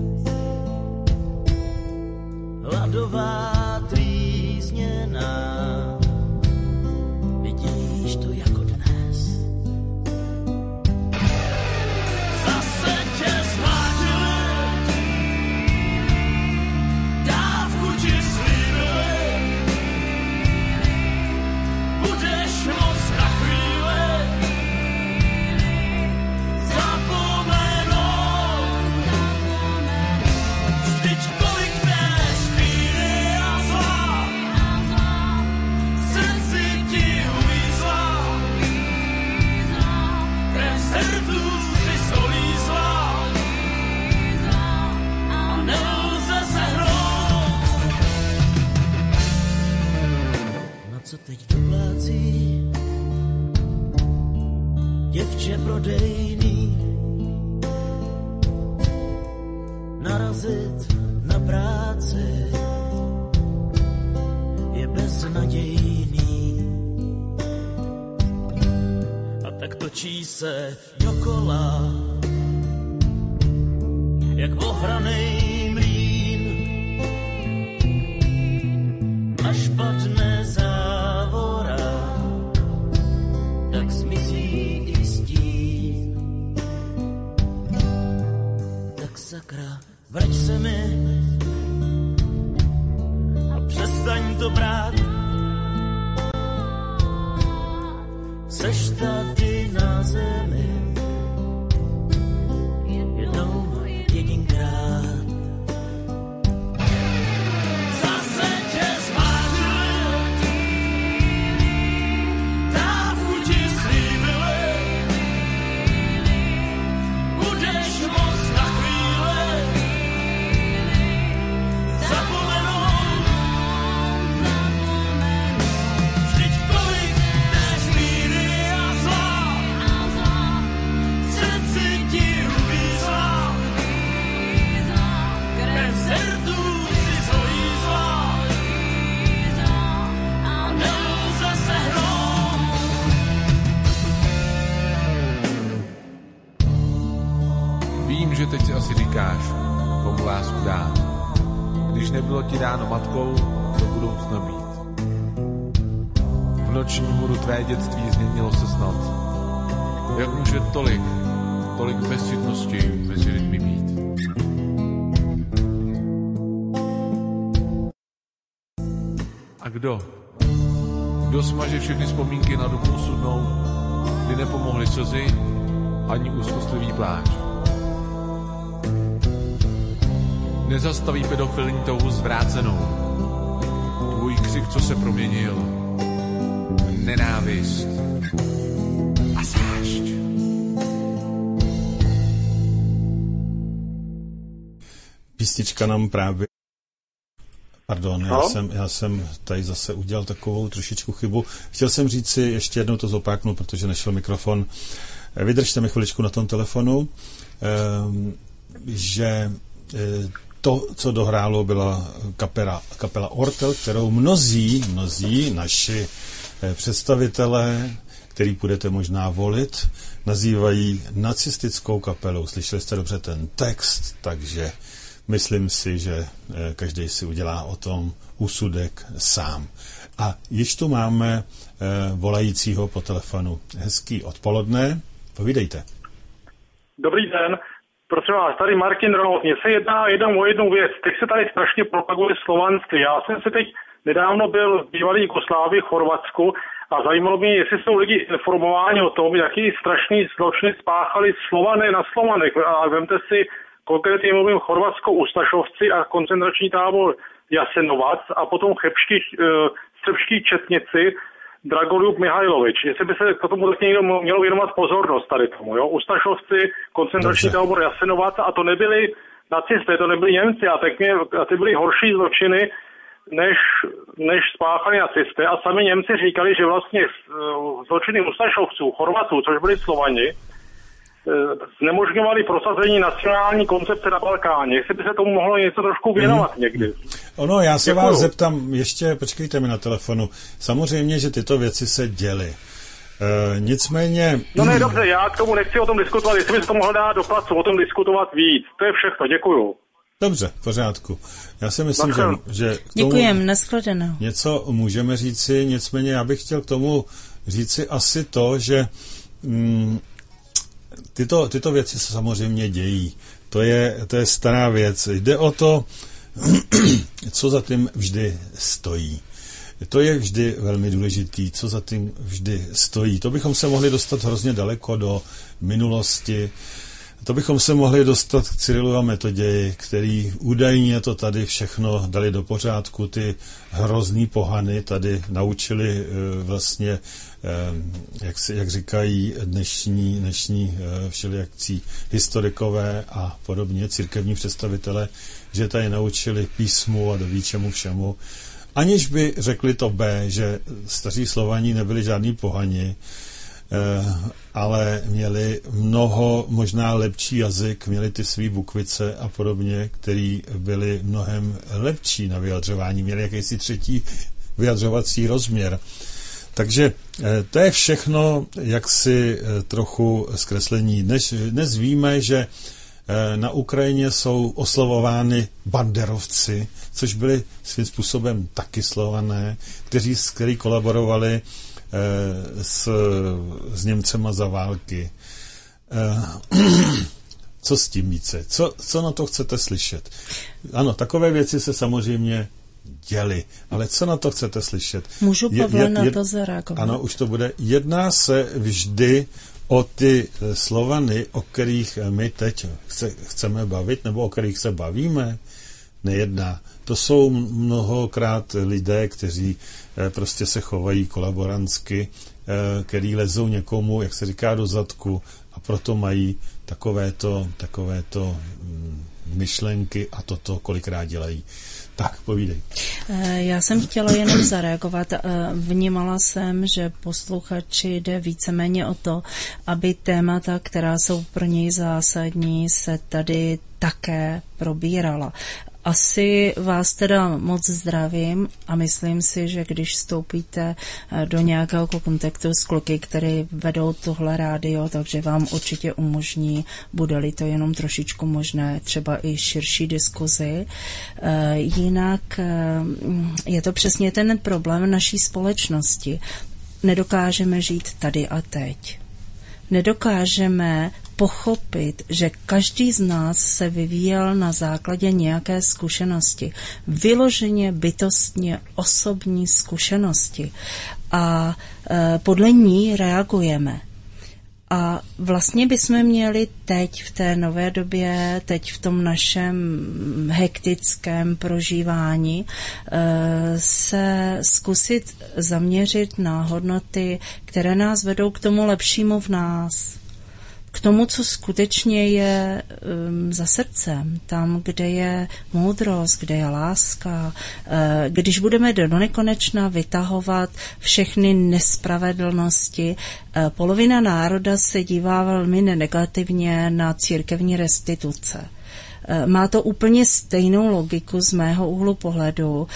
hladová trýzněná, vidíš to jako dnes. Zase tě zmládili, dávku ti slíbili, budeš moc na chvíli zapomenout. Vždyť kolik té špíny a zla v srdci ti uvízla, krev z hrdu si solízla a nelze se hnout. Na co teď doplácí děvče prodejný, narazit na práci je beznadějný. A tak točí se dokola, jak ohranej mlýn, až padne závora, tak zmizí i stín. Tak sakra, vrať se mi a přestaň to brát. seš tady na zemi jednou jedinkrát. Zase tě zvážili, dávku ti slíbili, budeš moc na chvíli zapomenout. Vždyť kolik též míry a zla v srdci ti uvízla, bez hrdů si svojí zla a nelze se hnout. Vím, že teď si asi říkáš, komu lásku dám. Když nebylo ti dáno matkou, do budoucna být. V noční můru tvé dětství změnilo se snad. Jak může tolik bezcitnosti mezi lidmi být? A kdo smaže všechny vzpomínky na dobu osudnou, kdy nepomohly slzy ani úzkostlivý pláč? Nezastaví pedofilní touhu zvrácenou. Tvůj křik, co se proměnil. Nenávist a zášť. Písnička nám právě... Pardon, já jsem tady zase udělal takovou trošičku chybu. Chtěl jsem říct si, ještě jednou to zopáknu, protože nešel mikrofon. Vydržte mi chviličku na tom telefonu, že to, co dohrálo, byla kapela Ortel, kterou mnozí naši představitelé, který budete možná volit, nazývají nacistickou kapelou. Slyšeli jste dobře ten text, takže myslím si, že každý si udělá o tom úsudek sám. A již tu máme volajícího po telefonu. Hezký odpoledne, povídejte. Dobrý den. Prosím vás, tady Martin Ronald. Mně se jedná o jednu věc. Teď se tady strašně propaguje slovanství. Já jsem se teď nedávno byl v bývalé Jugoslávii v Chorvatsku a zajímalo mě, jestli jsou lidi informováni o tom, jaký strašný zločiny spáchali Slované na Slovanech. A vemte si, konkrétně mluvím Chorvatsko Ustašovci a koncentrační tábor Jasenovac a potom srbští četnici Dragoljub Mihajlovič. Jestli by se k tomu někdo mělo věnovat pozornost tady tomu. Jo? Ustašovci, koncentrační tábor Jasenovac a to nebyli nacisté, to nebyli Němci a ty byly horší zločiny, než spáchali nacisté. A sami Němci říkali, že vlastně zločiny Ustašovců, Chorvatů, což byli Slovani, znemožňovali prosazení nacionální koncepce na Balkáně. Jestli by se tomu mohlo něco trošku věnovat někdy. Ono, já se vás zeptám, ještě počkejte mi na telefonu. Samozřejmě, že tyto věci se děly. Nicméně... No ne, dobře, já k tomu nechci o tom diskutovat, jestli by se to mohlo dát do placu, o tom diskutovat víc. To je všechno, děkuju. Dobře, v pořádku. Já si myslím, že k tomu děkujem, nashledanou. Něco můžeme říci, nicméně já bych chtěl k tomu říci asi to, že tyto věci se samozřejmě dějí. To je stará věc. Jde o to, co za tím vždy stojí. To je vždy velmi důležitý, co za tím vždy stojí. To bychom se mohli dostat hrozně daleko do minulosti. To bychom se mohli dostat k Cyrilu a Metoději, který údajně to tady všechno dali do pořádku. Ty hrozný pohany tady naučili vlastně, jak říkají dnešní všelijakcí historikové a podobně, církevní představitelé, že tady naučili písmu a doví čemu všemu. Aniž by řekli to B, že staří Slovaní nebyli žádní pohani, ale měli možná lepší jazyk, měli ty svý bukvice a podobně, který byly mnohem lepší na vyjadřování, měli jakýsi třetí vyjadřovací rozměr. Takže to je všechno jaksi trochu zkreslení. Dnes víme, že na Ukrajině jsou oslavovány banderovci, což byli svým způsobem taky Slované, kteří kolaborovali s Němcema za války. Co s tím více? Co na to chcete slyšet? Ano, takové věci se samozřejmě děli. Ale co na to chcete slyšet? Můžu, Pavle, na to zareagovat? Ano, už to bude. Jedná se vždy o ty Slovany, o kterých my teď chceme bavit, nebo o kterých se bavíme? Nejedná. To jsou mnohokrát lidé, kteří prostě se chovají kolaborantsky, který lezou někomu, jak se říká, do zadku a proto mají takovéto myšlenky a toto kolikrát dělají. Tak, povídej. Já jsem chtěla jenom zareagovat. Vnímala jsem, že posluchači jde víceméně o to, aby témata, která jsou pro něj zásadní, se tady také probírala. Asi vás teda moc zdravím a myslím si, že když vstoupíte do nějakého kontaktu s kluky, který vedou tohle rádio, takže vám určitě umožní, bude-li to jenom trošičku možné, třeba i širší diskuzi. Jinak je to přesně ten problém naší společnosti. Nedokážeme žít tady a teď. Nedokážeme pochopit, že každý z nás se vyvíjel na základě nějaké zkušenosti. Vyloženě, bytostně, osobní zkušenosti. A podle ní reagujeme. A vlastně bychom měli teď v té nové době, teď v tom našem hektickém prožívání se zkusit zaměřit na hodnoty, které nás vedou k tomu lepšímu v nás. K tomu, co skutečně je za srdcem, tam, kde je moudrost, kde je láska. Když budeme do nekonečna vytahovat všechny nespravedlnosti, polovina národa se dívá velmi negativně na církevní restituce. Má to úplně stejnou logiku z mého úhlu pohledu.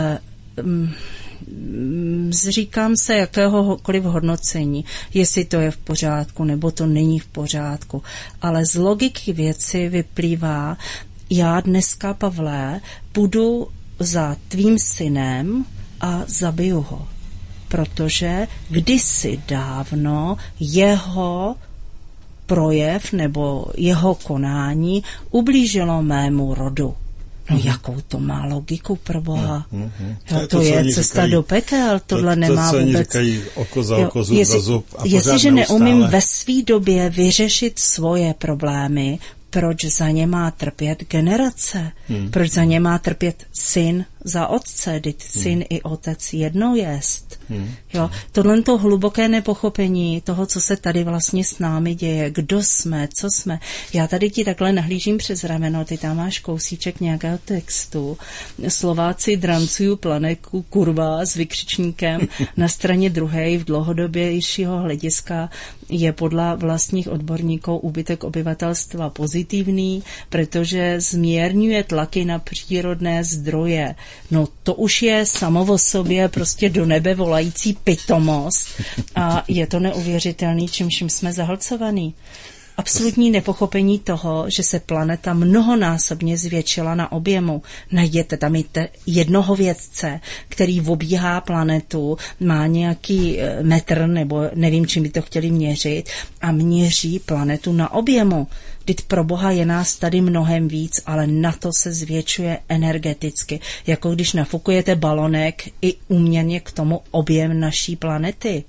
Zříkám se jakéhokoliv hodnocení, jestli to je v pořádku, nebo to není v pořádku. Ale z logiky věci vyplývá, já dneska, Pavle, půjdu za tvým synem a zabiju ho. Protože kdysi dávno jeho projev nebo jeho konání ublížilo mému rodu. No jakou to má logiku, pro Boha? To je cesta do pekel, tohle nemá vůbec. To, co oni říkají, oko za oko, zub za zub. Jestliže neumím ve své době vyřešit svoje problémy, proč za ně má trpět generace? Proč za ně má trpět syn za otce? Vždyť syn i otec jedno jest. Jo? Tohle to hluboké nepochopení toho, co se tady vlastně s námi děje, kdo jsme, co jsme. Já tady ti takhle nahlížím přes rameno, ty tam máš kousíček nějakého textu. Slováci drancují planetu, kurva, s vykřičníkem. Na straně druhé v dlouhodobějšího hlediska je podle vlastních odborníků úbytek obyvatelstva pozitivní, protože zmírňuje tlaky na přírodné zdroje. No to už je samo o sobě prostě do nebe volající pitomost a je to neuvěřitelný, čím jsme zahlcovaný. Absolutní nepochopení toho, že se planeta mnohonásobně zvětšila na objemu. Najděte tam i jednoho vědce, který obíhá planetu, má nějaký metr, nebo nevím, čím by to chtěli měřit, a měří planetu na objemu. Vždyť pro Boha je nás tady mnohem víc, ale na to se zvětšuje energeticky. Jako když nafukujete balonek, i úměrně k tomu objem naší planety.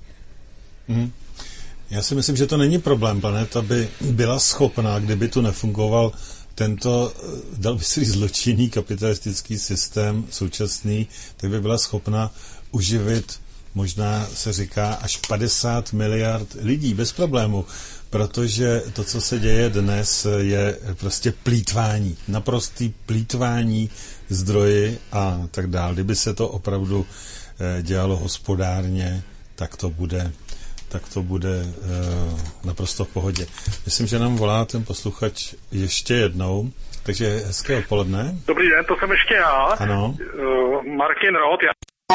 Já si myslím, že to není problém. Planeta by byla schopná, kdyby tu nefungoval tento, dal by si zločinný kapitalistický systém současný, tak by byla schopna uživit, možná se říká, až 50 miliard lidí bez problému. Protože to, co se děje dnes, je prostě plýtvání. Naprostý plýtvání zdroji a tak dále. Kdyby se to opravdu dělalo hospodárně, tak to bude naprosto v pohodě. Myslím, že nám volá ten posluchač ještě jednou, takže hezké odpoledne. Dobrý den, to jsem ještě já. Ano. Martin Roth.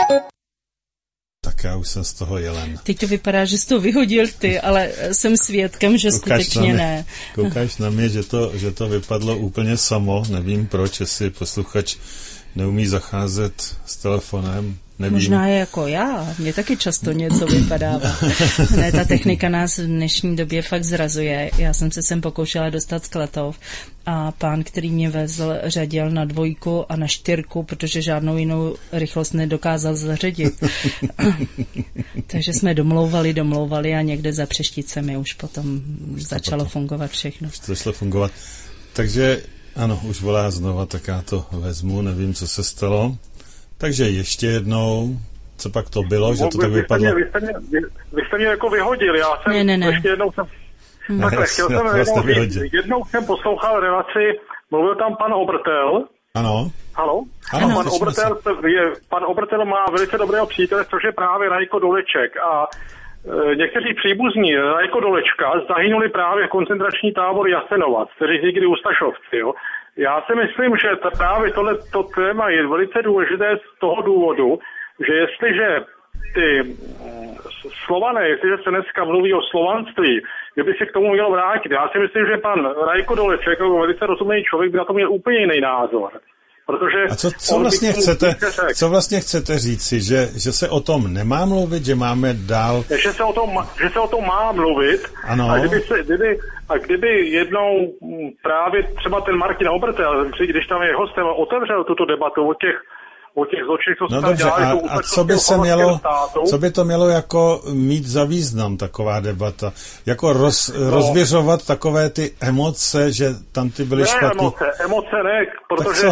Tak já už jsem z toho jelen. Teď to vypadá, že jsi to vyhodil ty, ale jsem svědkem, že skutečně ne. Koukáš na mě, že to vypadlo úplně samo. Nevím proč, jestli posluchač neumí zacházet s telefonem nevím. Možná je jako já, mě taky často něco vypadává. Ne, ta technika nás v dnešní době fakt zrazuje. Já jsem se sem pokoušela dostat z Klatov a pán, který mě vezl, řadil na 2 a na 4, protože žádnou jinou rychlost nedokázal zařadit. Takže jsme domlouvali a někde za Přešticemi už potom začalo fungovat všechno. Už to začalo fungovat. Takže ano, už volá znova, tak já to vezmu, nevím, co se stalo. Takže ještě jednou, co pak to bylo, že to tak vypadlo? Vy jste mě jako vyhodil, já jsem ne. ještě jednou jsem... Takhle, chtěl jsem jednou jsem poslouchal relaci, mluvil tam pan Obertel. Ano. Halo? Ano, pan Obertel má velice dobrého přítele, což je právě Rajko Doleček a někteří příbuzní Rajko Dolečka zahynuli právě v koncentrační tábor Jasenovac, kteří někdy Ustašovci, jo. Já si myslím, že právě tohleto téma je velice důležité z toho důvodu, že jestliže ty Slované, jestliže se dneska mluví o slovanství, kdyby se k tomu mělo vrátit. Já si myslím, že pan Rajko Doleček, jako velice rozumný člověk, by na to měl úplně jiný názor. Protože a co vlastně chcete říci, že se o tom nemá mluvit, že máme dál... Že se o tom má mluvit. Ano. A kdyby jednou právě třeba ten Martin Obertel, když tam je hostem, otevřel tuto debatu o těch zločinech, co se tam dělali, a co by to mělo jako mít za význam taková debata? Jako rozvěřovat takové ty emoce, že tam ty byly špatný? Emoce ne, protože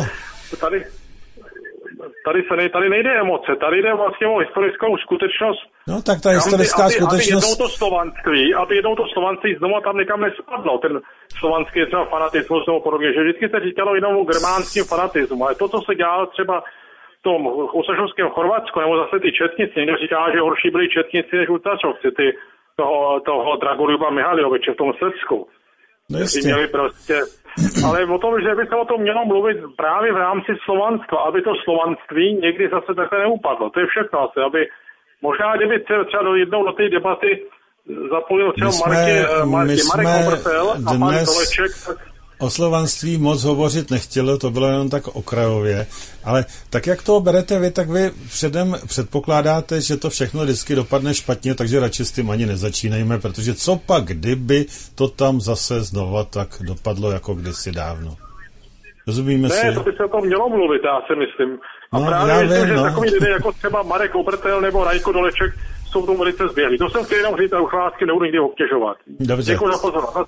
tady nejde emoce, tady jde vlastně o historickou skutečnost. No tak ta historická skutečnost... Aby jednou to slovanství znovu tam někam nespadlo, ten slovanský třeba fanatismus nebo podobně, že vždycky se říkalo jenom o germánském fanatismu, ale to, co se dělalo třeba v tom ustašovském Chorvatsku, nebo zase ty četnici, někdo říká, že horší byli četnici než ustašovci, toho Dragoljuba Mihaljoviče v tom Srbsku. No měli prostě, ale o tom, že by se o tom mělo mluvit právě v rámci slovanstva, aby to slovanství někdy zase takhle neupadlo. To je všechno asi, aby možná, kdyby třeba jednou do té debaty zapojil třeba Marek Obertel a pan Doleček, tak... O slovanství moc hovořit nechtělo, to bylo jenom tak okrajově, ale tak jak to berete vy, tak vy předem předpokládáte, že to všechno vždycky dopadne špatně, takže radši s tím ani nezačínejme, protože co pak, kdyby to tam zase znova tak dopadlo jako kdysi dávno. Rozumíme si? Ne, to by se o tom mělo mluvit, já si myslím. A právě myslím, že takový lidé jako třeba Marek Obertel nebo Rajko Doleček jsou tomu velice zběhlí. To jsem chtěl jenom říct a už vás nebudu nikdy obtěžovat. Dobře. Děkuji za pozornost.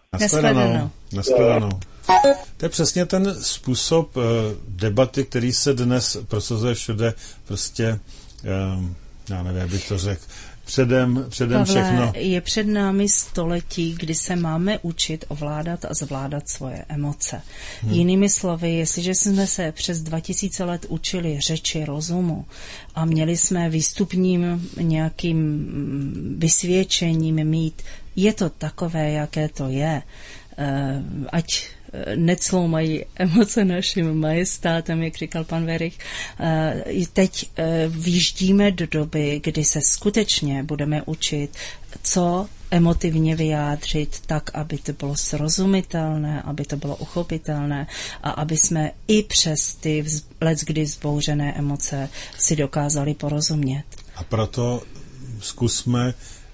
Nashledanou. To je přesně ten způsob debaty, který se dnes prosazuje všude, prostě, já nevím, jak bych to řekl, předem Pavle, všechno. Je před námi století, kdy se máme učit ovládat a zvládat svoje emoce. Jinými slovy, jestliže jsme se přes 2000 let učili řeči rozumu a měli jsme výstupním nějakým vysvědčením mít, je to takové, jaké to je, ať necloumají emoce našim majestátem, jak říkal pan Werich. Teď vjíždíme do doby, kdy se skutečně budeme učit, co emotivně vyjádřit tak, aby to bylo srozumitelné, aby to bylo uchopitelné a aby jsme i přes ty leckdy vzbouřené emoce si dokázali porozumět. A proto zkusme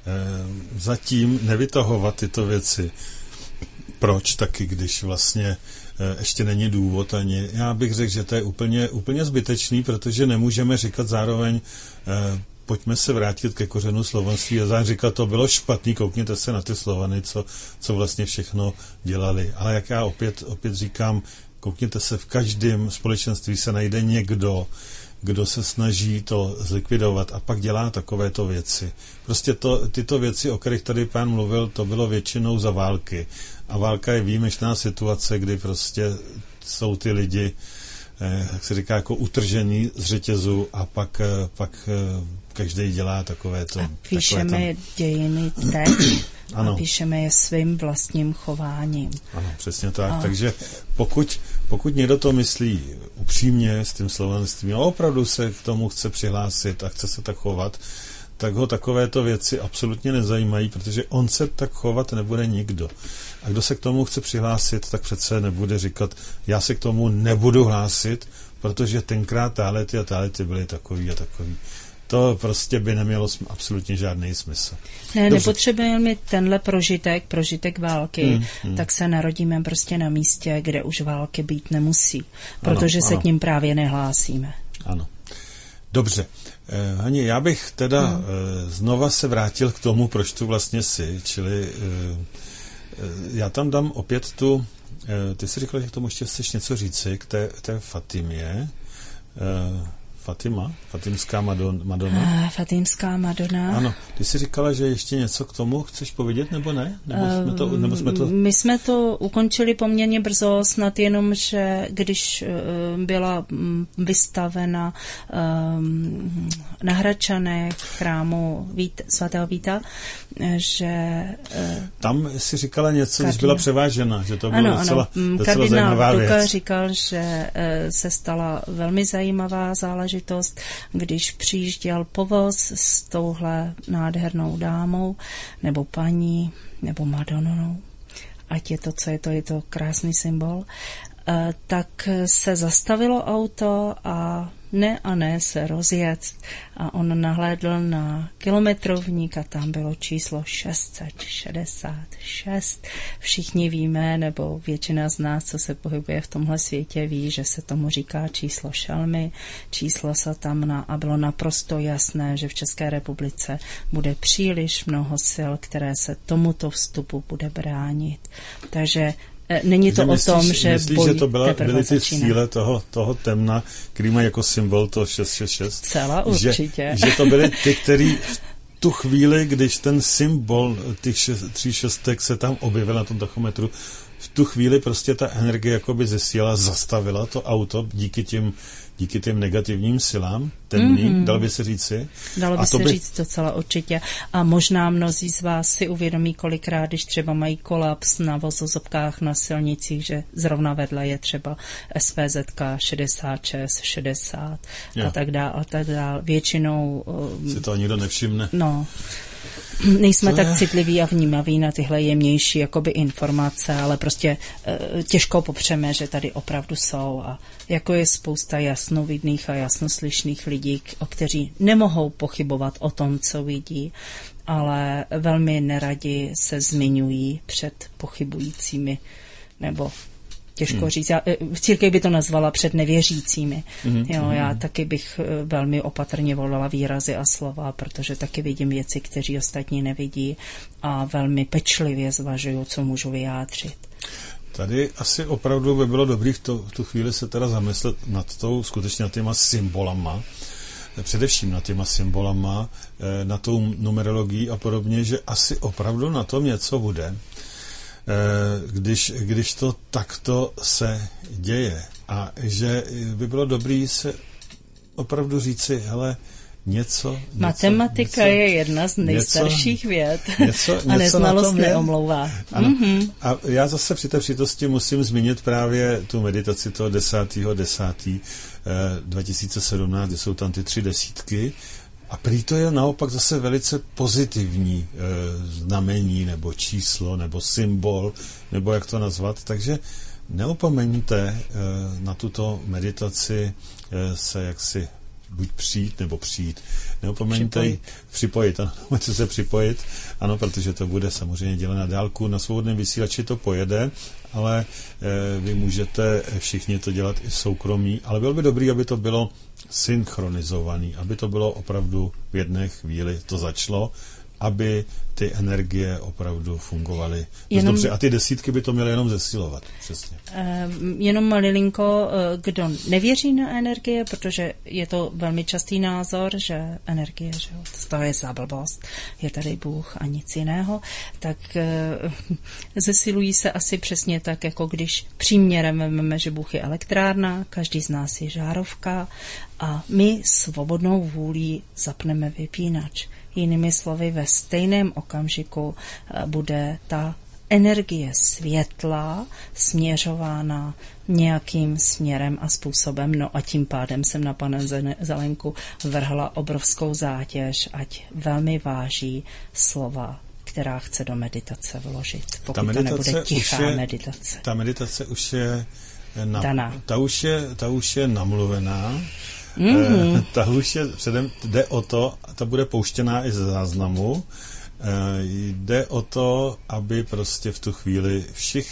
zatím nevytahovat tyto věci. Proč taky, když vlastně ještě není důvod ani. Já bych řekl, že to je úplně zbytečný, protože nemůžeme říkat zároveň pojďme se vrátit ke kořenu slovanství a zároveň říkat, to bylo špatný, koukněte se na ty Slovany, co vlastně všechno dělali. Ale jak já opět říkám, koukněte se, v každém společenství se najde někdo, kdo se snaží to zlikvidovat a pak dělá takovéto věci. Prostě tyto věci, o kterých tady pán mluvil, to bylo většinou za války. A válka je výjimečná situace, kdy prostě jsou ty lidi, jak se říká, jako utržení z řetězu a pak každý dělá takovéto. A píšeme dějiny teď a píšeme je svým vlastním chováním. Ano, přesně tak. Takže pokud někdo to myslí upřímně s tím slovanstvím a opravdu se k tomu chce přihlásit a chce se tak chovat, tak ho takovéto věci absolutně nezajímají, protože on se tak chovat nebude nikdo. A kdo se k tomu chce přihlásit, tak přece nebude říkat, já se k tomu nebudu hlásit, protože tenkrát táhlety a táhlety byly takový a takový. To prostě by nemělo absolutně žádný smysl. Ne, nepotřebujeme tenhle prožitek války, tak se narodíme prostě na místě, kde už války být nemusí, protože se k ním právě nehlásíme. Ano. Dobře. Hani, já bych teda znova se vrátil k tomu, proč tu vlastně jsi, čili já tam dám opět tu, ty jsi říkal, že k tomu ještě chceš něco říci, k té Fatimě, Fatimská Madonna. Fatimská Madonna. Ano, ty jsi říkala, že ještě něco k tomu chceš povědět, nebo ne? Nebo jsme to... My jsme to ukončili poměrně brzo, snad jenom, že když byla vystavena na Hradčanech v chrámu svatého Víta, že... Tam si říkala něco, když byla převážena, že to bylo docela zajímavá věc. Kardinál Duka říkal, že se stala velmi zajímavá záležitost, když přijížděl povoz s touhle nádhernou dámou, nebo paní, nebo Madonou, ať je to, co je to krásný symbol, tak se zastavilo auto a ne se rozjet. A on nahlédl na kilometrovník a tam bylo číslo 666. Všichni víme, nebo většina z nás, co se pohybuje v tomhle světě, ví, že se tomu říká číslo šelmy, číslo satamna, a bylo naprosto jasné, že v České republice bude příliš mnoho sil, které se tomuto vstupu bude bránit. Takže není to o tom, že myslíš, že to byly ty cíle toho temna, který má jako symbol to 666? Celá určitě. Že to byly ty, který v tu chvíli, když ten symbol těch 3 šestek se tam objevil na tom tachometru, v tu chvíli prostě ta energie jakoby zesíla, zastavila to auto díky těm negativním silám temným, dalo by se říci. Dalo by se říct docela určitě. A možná mnozí z vás si uvědomí kolikrát, když třeba mají kolaps na vozovkách na silnicích, že zrovna vedle je třeba SPZK 66, 60 a tak dále. Většinou... Si to nikdo nevšimne. No... Nejsme tak citliví a vnímaví na tyhle jemnější jakoby informace, ale prostě těžko popřeme, že tady opravdu jsou, a jako je spousta jasnovidných a jasnoslyšných lidí, kteří nemohou pochybovat o tom, co vidí, ale velmi neradi se zmiňují před pochybujícími, nebo těžko říct. V církvi by to nazvala před nevěřícími. Já taky bych velmi opatrně volila výrazy a slova, protože taky vidím věci, kteří ostatní nevidí, a velmi pečlivě zvažuju, co můžu vyjádřit. Tady asi opravdu by bylo dobrý v tu chvíli se teda zamyslet skutečně nad těma symbolama, především nad těma symbolama, na tou numerologií a podobně, že asi opravdu na tom něco bude. Když to takto se děje, a že by bylo dobrý se opravdu říci, hele, něco... Matematika je jedna z nejstarších věd a neznalost neomlouvá. A já zase při té přítosti musím zmínit právě tu meditaci toho 10.10.2017, kde jsou tam ty 3 desítky, a prý to je naopak zase velice pozitivní znamení, nebo číslo, nebo symbol, nebo jak to nazvat. Takže neopomeňte na tuto meditaci se jaksi buď přijít, nebo přijít. Neopomeňte připojit. Ano, můžete se připojit, ano, protože to bude samozřejmě dělat na dálku. Na svobodném vysílači to pojede, ale vy můžete všichni to dělat i v soukromí, ale bylo by dobré, aby to bylo synchronizovaný, aby to bylo opravdu v jedné chvíli to začalo, aby ty energie opravdu fungovaly dobře. A ty desítky by to měly jenom zesilovat. Přesně. Jenom malilinko, kdo nevěří na energie, protože je to velmi častý názor, že energie, že to je záblbost, je tady Bůh a nic jiného, tak zesilují se asi přesně tak, jako když příměrem vememe, že Bůh je elektrárna, každý z nás je žárovka a my svobodnou vůlí zapneme vypínač. Jinými slovy, ve stejném okamžiku bude ta energie světla směřována nějakým směrem a způsobem, no a tím pádem jsem na pana Zelenku vrhla obrovskou zátěž, ať velmi váží slova, která chce do meditace vložit, pokud to nebude tichá meditace. Ta meditace už je daná. Ta už je namluvená. Ta už je předem, jde o to, ta bude pouštěná i ze záznamu, jde o to, aby prostě v tu chvíli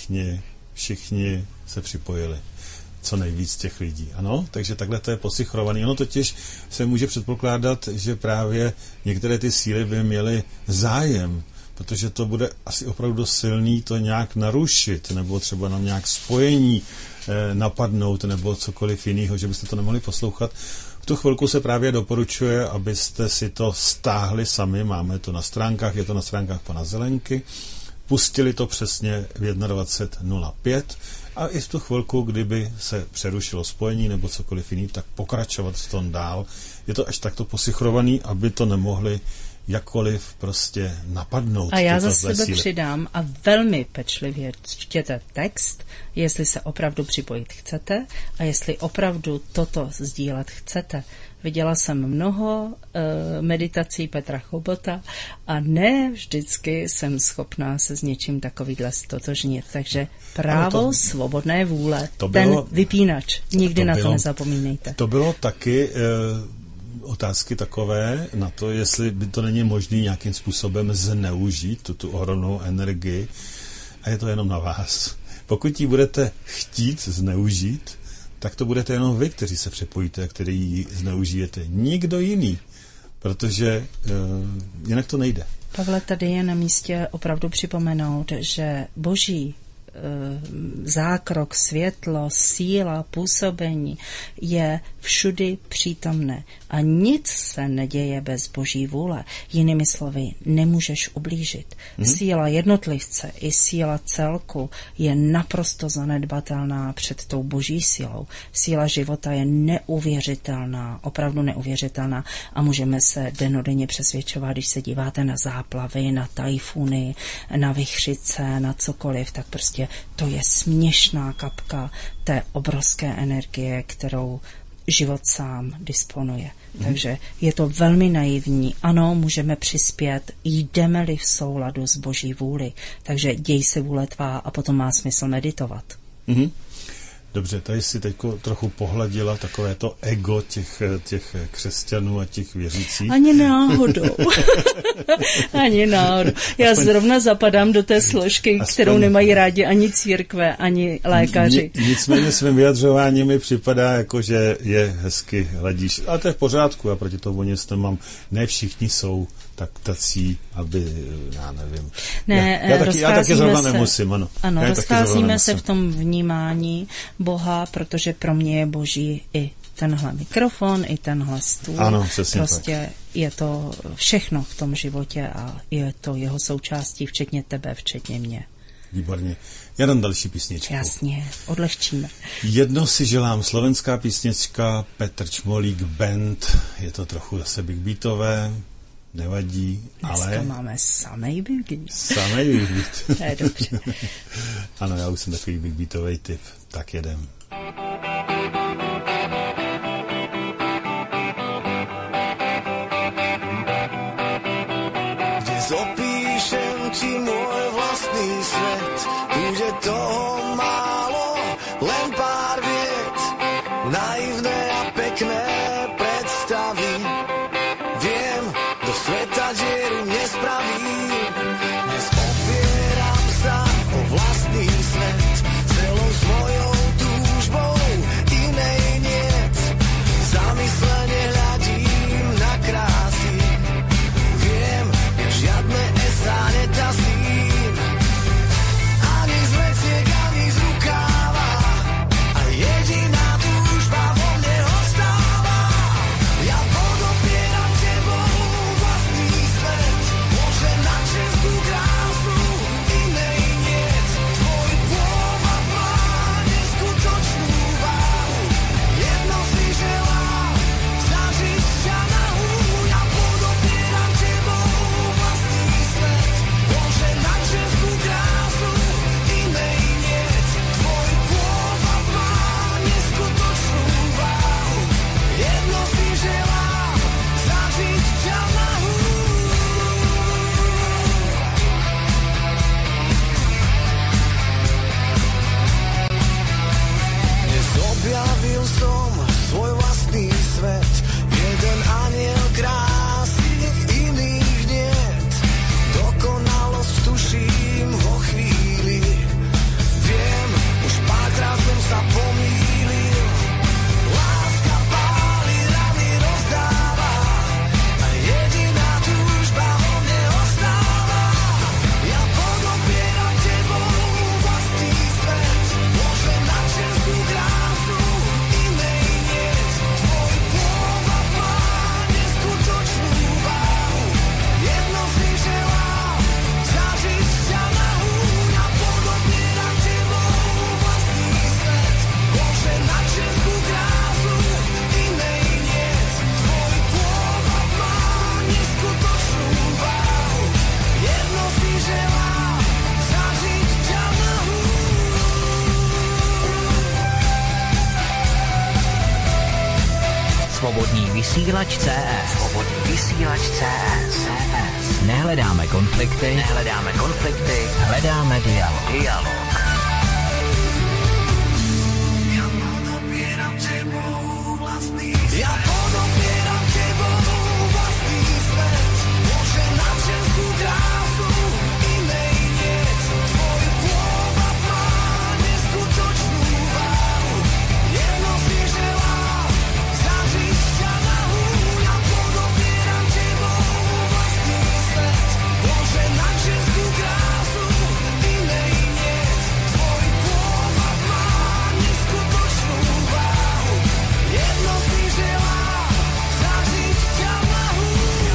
všichni se připojili. Co nejvíc těch lidí. Ano, takže takhle to je posichrovaný. Ono totiž se může předpokládat, že právě některé ty síly by měly zájem, protože to bude asi opravdu silný to nějak narušit, nebo třeba nám nějak spojení napadnout, nebo cokoliv jiného, že byste to nemohli poslouchat. V tu chvilku se právě doporučuje, abyste si to stáhli sami, máme to na stránkách, je to na stránkách pana Zelenky, pustili to přesně v 21:05 a i v tu chvilku, kdyby se přerušilo spojení nebo cokoliv jiný, tak pokračovat v tom dál. Je to až takto posichrovaný, aby to nemohli jakkoliv prostě napadnout. A já za sebe přidám a velmi pečlivě čtěte text, jestli se opravdu připojit chcete a jestli opravdu toto sdílet chcete. Viděla jsem mnoho meditací Petra Chobota a ne vždycky jsem schopná se s něčím takovýhle stotožnit. Takže právo svobodné vůle, ten vypínač, nikdy na to nezapomínejte. To bylo taky otázky takové na to, jestli by to není možné nějakým způsobem zneužít tu ohromnou energii a je to jenom na vás. Pokud ji budete chtít zneužít, tak to budete jenom vy, kteří se připojíte a který ji zneužijete. Nikdo jiný, protože jinak to nejde. Pavle, tady je na místě opravdu připomenout, že boží zákrok, světlo, síla, působení je všudy přítomné a nic se neděje bez boží vůle. Jinými slovy, nemůžeš ublížit. Síla jednotlivce i síla celku je naprosto zanedbatelná před tou boží sílou. Síla života je neuvěřitelná, opravdu neuvěřitelná a můžeme se dennodenně přesvědčovat, když se díváte na záplavy, na tajfuny, na vichřice, na cokoliv, tak prostě to je směšná kapka té obrovské energie, kterou život sám disponuje. Takže je to velmi naivní. Ano, můžeme přispět, jdeme-li v souladu s boží vůli. Takže děj se vůle tvá a potom má smysl meditovat. Dobře, tady si teď trochu pohladila takové to ego těch křesťanů a těch věřících. Ani náhodou. Ani náhodou. Já zrovna zapadám do té složky, kterou nemají rádi ani církve, ani lékaři. Nicméně svým vyjadřováním mi připadá, jako že je hezky hladíš. Ale to je v pořádku, já proti tomu nic nemám. Ne všichni jsou tak tací, aby, já nevím. Ne, já taky zrovna nemusím, ano. Ano, rozcházíme se v tom vnímání Boha, protože pro mě je boží i tenhle mikrofon, i tenhle stůl. Ano, přesně prostě tak. Je to všechno v tom životě a je to jeho součástí, včetně tebe, včetně mě. Výborně. Já dám další písničku. Jasně, odlehčíme. Jedno si želám, slovenská písnička, Petr Čmolík Band, je to trochu zase big beatové, nevadí, dneska ale... máme samej big beat. Samej big beat. To je dobře. Ano, já už jsem takový big beatovej typ, tak jedem. Kde zopíšem ti môj vlastný svet, už je toho málo, len pár viet, naivné a pekné predstavy. Viem, do sveta dieru nespravím, dnes opieram sa o vlastný svet, celou svojou túžbou inej niet. Zamyslene hľadím na krásy, viem, ja žiadne vysílač CS. Svobodný vysílač CS. Nehledáme konflikty, hledáme dialog. Ja podobieram tebou vlastný svet, môže nám ženskú krásu, inej niet. Tvoj pôvab má neskutočnú váhu, jedno si želám, zažiť ťa nahú. Ja podobieram tebou vlastný svet, môže nám ženskú krásu, inej niet. Tvoj pôvab má neskutočnú váhu, jedno si želám, zažiť ťa nahú.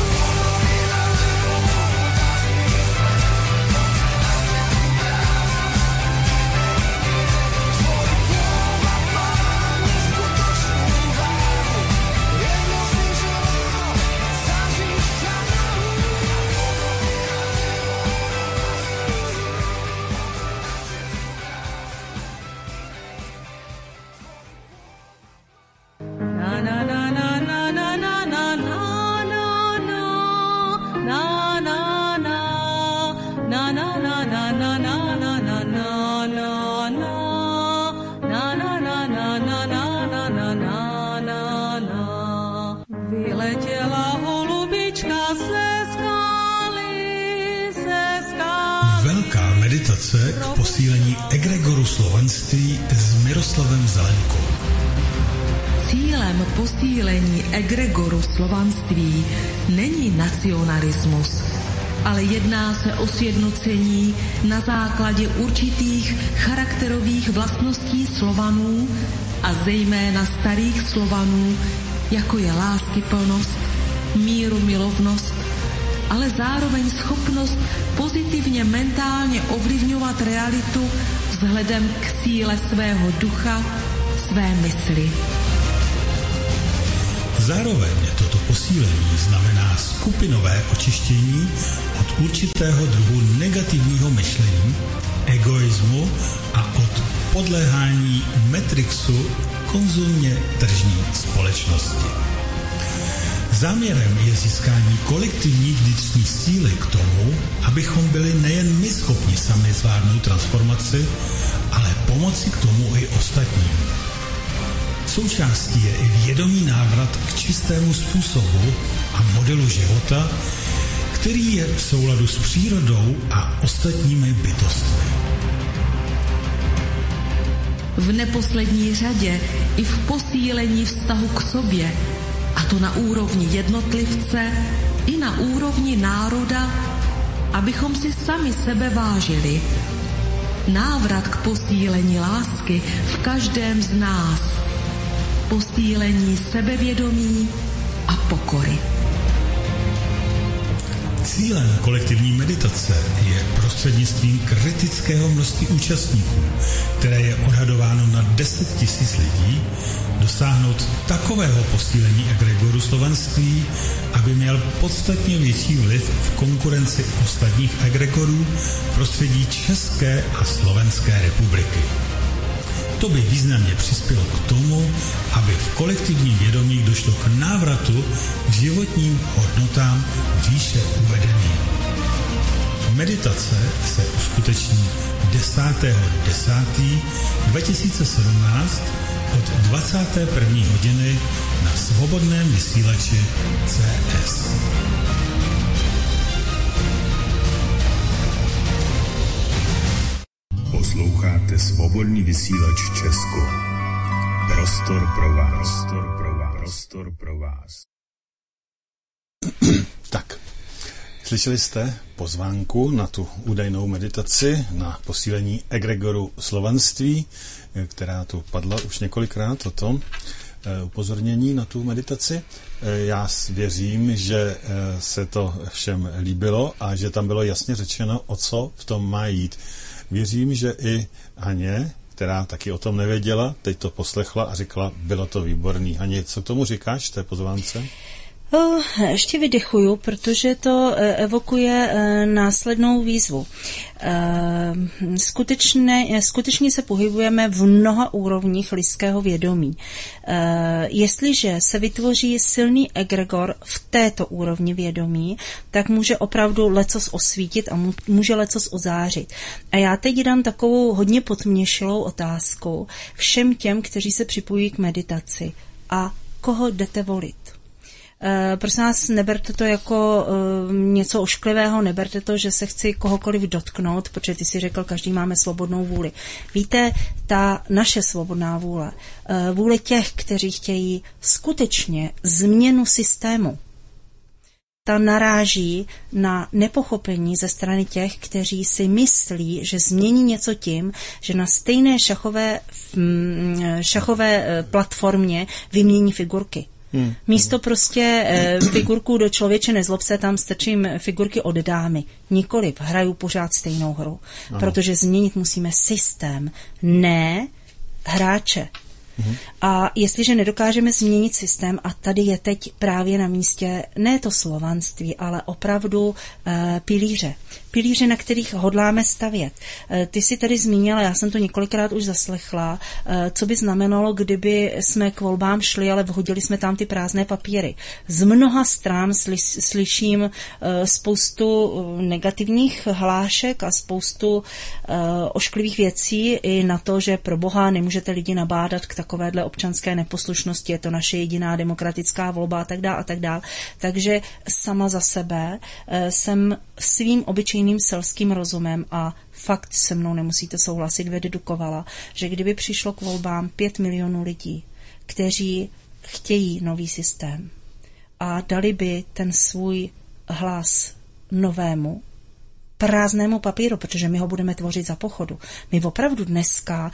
Tvoj pôvab má neskutočnú váhu, jedno si želám, zažiť ťa nahú. Vyletěla holubička ze skály. Velká meditace k posílení egregoru slovanství s Miroslavem Zelenkou. Cílem posílení egregoru slovanství není nacionalismus, ale jedná se o sjednocení na základě určitých charakterových vlastností Slovanů a zejména starých Slovanů, jako je láskyplnost, mírumilovnost, ale zároveň schopnost pozitivně mentálně ovlivňovat realitu vzhledem k síle svého ducha, své mysli. Zároveň toto posílení znamená skupinové očištění od určitého druhu negativního myšlení, egoismu a od podléhání matrixu konzumně tržní společnosti. Záměrem je získání kolektivní vnitřní síly k tomu, abychom byli nejen my schopni sami zvládnout transformaci, ale pomoci k tomu i ostatním. Součástí je i vědomý návrat k čistému způsobu a modelu života, který je v souladu s přírodou a ostatními bytostmi. V neposlední řadě i v posílení vztahu k sobě, a to na úrovni jednotlivce i na úrovni národa, abychom si sami sebe vážili. Návrat k posílení lásky v každém z nás. Posílení sebevědomí a pokory. Cílem kolektivní meditace je prostřednictvím kritického množství účastníků, které je odhadováno na 10 000 lidí, dosáhnout takového posílení egregoru slovanství, aby měl podstatně větší vliv v konkurenci ostatních egregorů v prostředí České a Slovenské republiky. To by významně přispělo k tomu, aby v kolektivním vědomí došlo k návratu k životním hodnotám výše uvedeným. Meditace se uskuteční 10.10.2017 od 21. hodiny na svobodném vysílači CS. Posloucháte svobodný vysílač Česko. Prostor pro vás. Prostor pro vás. Tak, slyšeli jste pozvánku na tu údajnou meditaci na posílení egregoru slovanství, která tu padla už několikrát o tom upozornění na tu meditaci. Já věřím, že se to všem líbilo a že tam bylo jasně řečeno, o co v tom má jít. Věřím, že i Haně, která taky o tom nevěděla, teď to poslechla a řekla, bylo to výborný. Haně, co k tomu říkáš, té pozvánce? Ještě vydechuju, protože to evokuje následnou výzvu. Skutečně se pohybujeme v mnoha úrovních lidského vědomí. Jestliže se vytvoří silný egregor v této úrovni vědomí, tak může opravdu lecos osvítit a může lecos ozářit. A já teď dám takovou hodně podměšilou otázku všem těm, kteří se připojí k meditaci. A koho jdete volit? Prosím vás, neberte to jako něco ošklivého, neberte to, že se chci kohokoliv dotknout, protože ty si řekl, každý máme svobodnou vůli. Víte, ta naše svobodná vůle, vůle těch, kteří chtějí skutečně změnu systému, ta naráží na nepochopení ze strany těch, kteří si myslí, že změní něco tím, že na stejné šachové platformě vymění figurky. Místo prostě figurku do člověče nezlob se, tam strčím figurky od dámy. Nikoliv, hraju pořád stejnou hru. Aha. Protože změnit musíme systém, ne hráče. A jestliže nedokážeme změnit systém, a tady je teď právě na místě ne to slovanství, ale opravdu pilíře, na kterých hodláme stavět. Ty si tady zmínila, já jsem to několikrát už zaslechla, co by znamenalo, kdyby jsme k volbám šli, ale vhodili jsme tam ty prázdné papíry. Z mnoha stran slyším spoustu negativních hlášek a spoustu ošklivých věcí i na to, že pro Boha nemůžete lidi nabádat k takovéhle občanské neposlušnosti, je to naše jediná demokratická volba a tak dále. Takže sama za sebe jsem svým obyčejným selským rozumem, a fakt se mnou nemusíte souhlasit, vydedukovala, že kdyby přišlo k volbám 5 milionů lidí, kteří chtějí nový systém a dali by ten svůj hlas novému prázdnému papíru, protože my ho budeme tvořit za pochodu. My opravdu dneska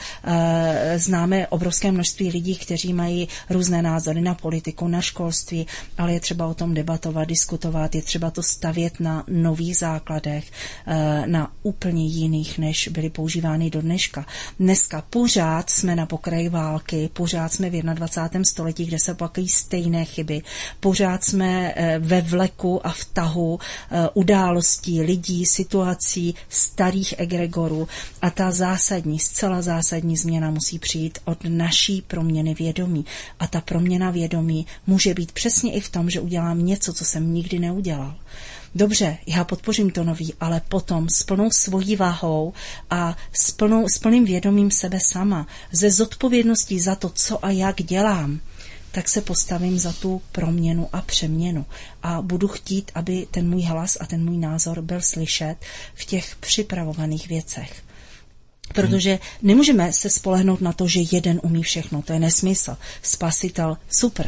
známe obrovské množství lidí, kteří mají různé názory na politiku, na školství, ale je třeba o tom debatovat, diskutovat, je třeba to stavět na nových základech, na úplně jiných, než byly používány do dneška. Dneska pořád jsme na pokraji války, pořád jsme v 21. století, kde se opakují stejné chyby, pořád jsme ve vleku a v tahu událostí, lidí, situací starých egregorů, a ta zcela zásadní změna musí přijít od naší proměny vědomí. A ta proměna vědomí může být přesně i v tom, že udělám něco, co jsem nikdy neudělal. Dobře, já podpořím to nový, ale potom s plnou svojí váhou a s plným vědomím sebe sama, ze zodpovědností za to, co a jak dělám, tak se postavím za tu proměnu a přeměnu a budu chtít, aby ten můj hlas a ten můj názor byl slyšet v těch připravovaných věcech. Protože nemůžeme se spolehnout na to, že jeden umí všechno, to je nesmysl. Spasitel, super.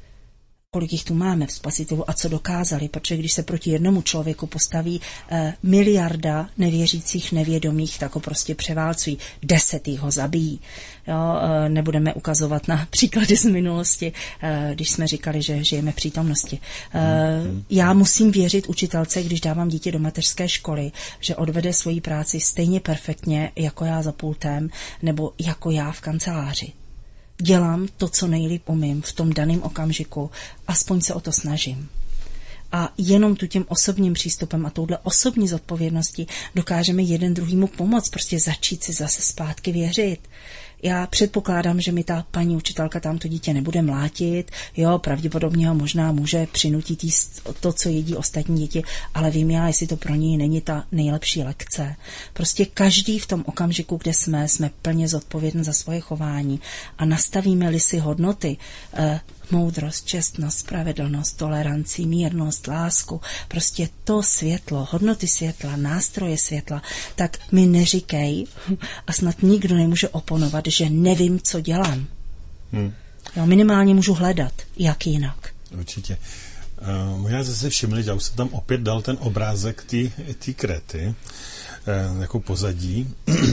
Kolik jich tu máme v Spasitelu a co dokázali, protože když se proti jednomu člověku postaví miliarda nevěřících, nevědomých, tak ho prostě převálcují, 10 ho zabijí. Jo, nebudeme ukazovat na příklady z minulosti, když jsme říkali, že žijeme v přítomnosti. Já musím věřit učitelce, když dávám dítě do mateřské školy, že odvede svoji práci stejně perfektně, jako já za pultem, nebo jako já v kanceláři. Dělám to, co nejlíp umím v tom daném okamžiku, aspoň se o to snažím. A jenom tu tím osobním přístupem a touhle osobní zodpovědností dokážeme jeden druhýmu pomoct, prostě začít si zase zpátky věřit. Já předpokládám, že mi ta paní učitelka tam to dítě nebude mlátit, jo, pravděpodobně ho možná může přinutit jíst to, co jedí ostatní děti, ale vím já, jestli to pro něj není ta nejlepší lekce. Prostě každý v tom okamžiku, kde jsme plně zodpovědní za svoje chování a nastavíme-li si hodnoty, moudrost, čestnost, spravedlnost, toleranci, mírnost, lásku, prostě to světlo, hodnoty světla, nástroje světla, tak mi neříkej, a snad nikdo nemůže oponovat, že nevím, co dělám. Já minimálně můžu hledat, jak jinak. Určitě. Možná jste si všimli, že já už jsem tam opět dal ten obrázek té Krety, jako pozadí,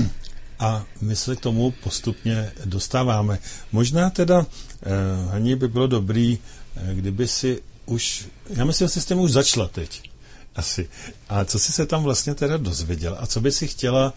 a my se k tomu postupně dostáváme. Možná teda, Hani, by bylo dobrý, kdyby si už, já myslím, že jsi s tím už začala teď. Asi. A co jsi se tam vlastně teda dozvěděla? A co by si chtěla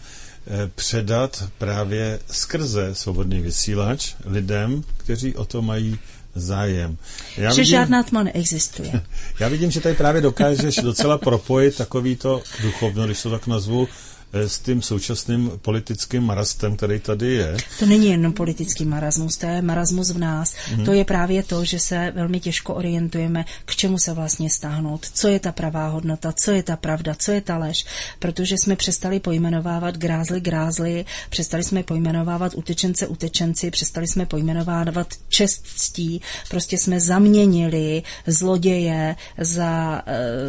předat právě skrze Svobodný vysílač lidem, kteří o to mají zájem. Žádná tma neexistuje. Já vidím, že tady právě dokážeš docela propojit takovýto duchovno, když to tak nazvu, s tím současným politickým marastem, který tady je. To není jenom politický marasmus, to je marasmus v nás. To je právě to, že se velmi těžko orientujeme, k čemu se vlastně stáhnout, co je ta pravá hodnota, co je ta pravda, co je ta lež, protože jsme přestali pojmenovávat grázly, přestali jsme pojmenovávat utečenci, přestali jsme pojmenovávat čest ctí, prostě jsme zaměnili zloděje za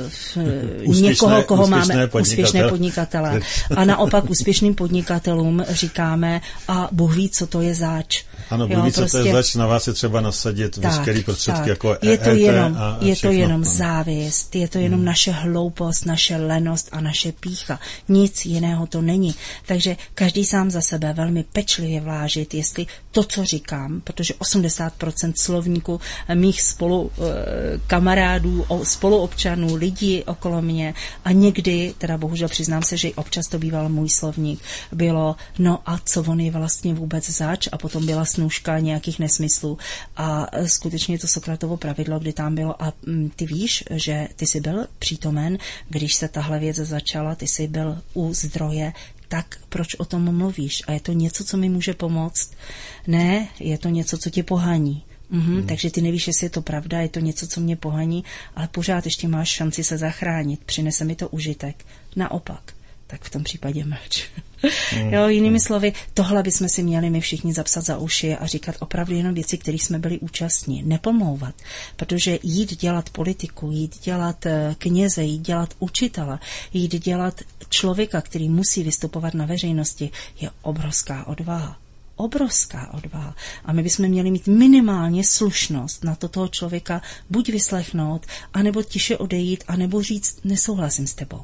někoho, koho máme úspěšné podnikatele. A naopak úspěšným podnikatelům říkáme, a Bůh ví, co to je zač. Ano, Bůh ví, co to je zač, na vás je třeba nasadit veškerý prostředky jako je to jenom závist, je to jenom naše hloupost, naše lenost a naše pýcha. Nic jiného to není. Takže každý sám za sebe velmi pečlivě vážit, jestli to, co říkám, protože 80% slovníku mých kamarádů, spoluobčanů, lidí okolo mě a někdy, teda bohužel přiznám se, že občas to býval můj slovník, bylo, no a co on je vlastně vůbec zač, a potom byla snůška nějakých nesmyslů a skutečně to Sokratovo pravidlo, kdy tam bylo, a ty víš, že ty jsi byl přítomen, když se tahle věc začala, ty jsi byl u zdroje, tak proč o tom mluvíš? A je to něco, co mi může pomoct? Ne, je to něco, co tě pohání. Takže ty nevíš, jestli je to pravda, je to něco, co mě pohaní, ale pořád ještě máš šanci se zachránit, přinese mi to užitek. Naopak, tak v tom případě mlč. Jo, jinými slovy, tohle bychom si měli my všichni zapsat za uši a říkat opravdu jenom věci, kterých jsme byli účastní. Nepomlouvat, protože jít dělat politiku, jít dělat kněze, jít dělat učitele, jít dělat člověka, který musí vystupovat na veřejnosti, je obrovská odvaha. Obrovská odvaha. A my bychom měli mít minimálně slušnost na to toho člověka buď vyslechnout, anebo tiše odejít, anebo říct, nesouhlasím s tebou.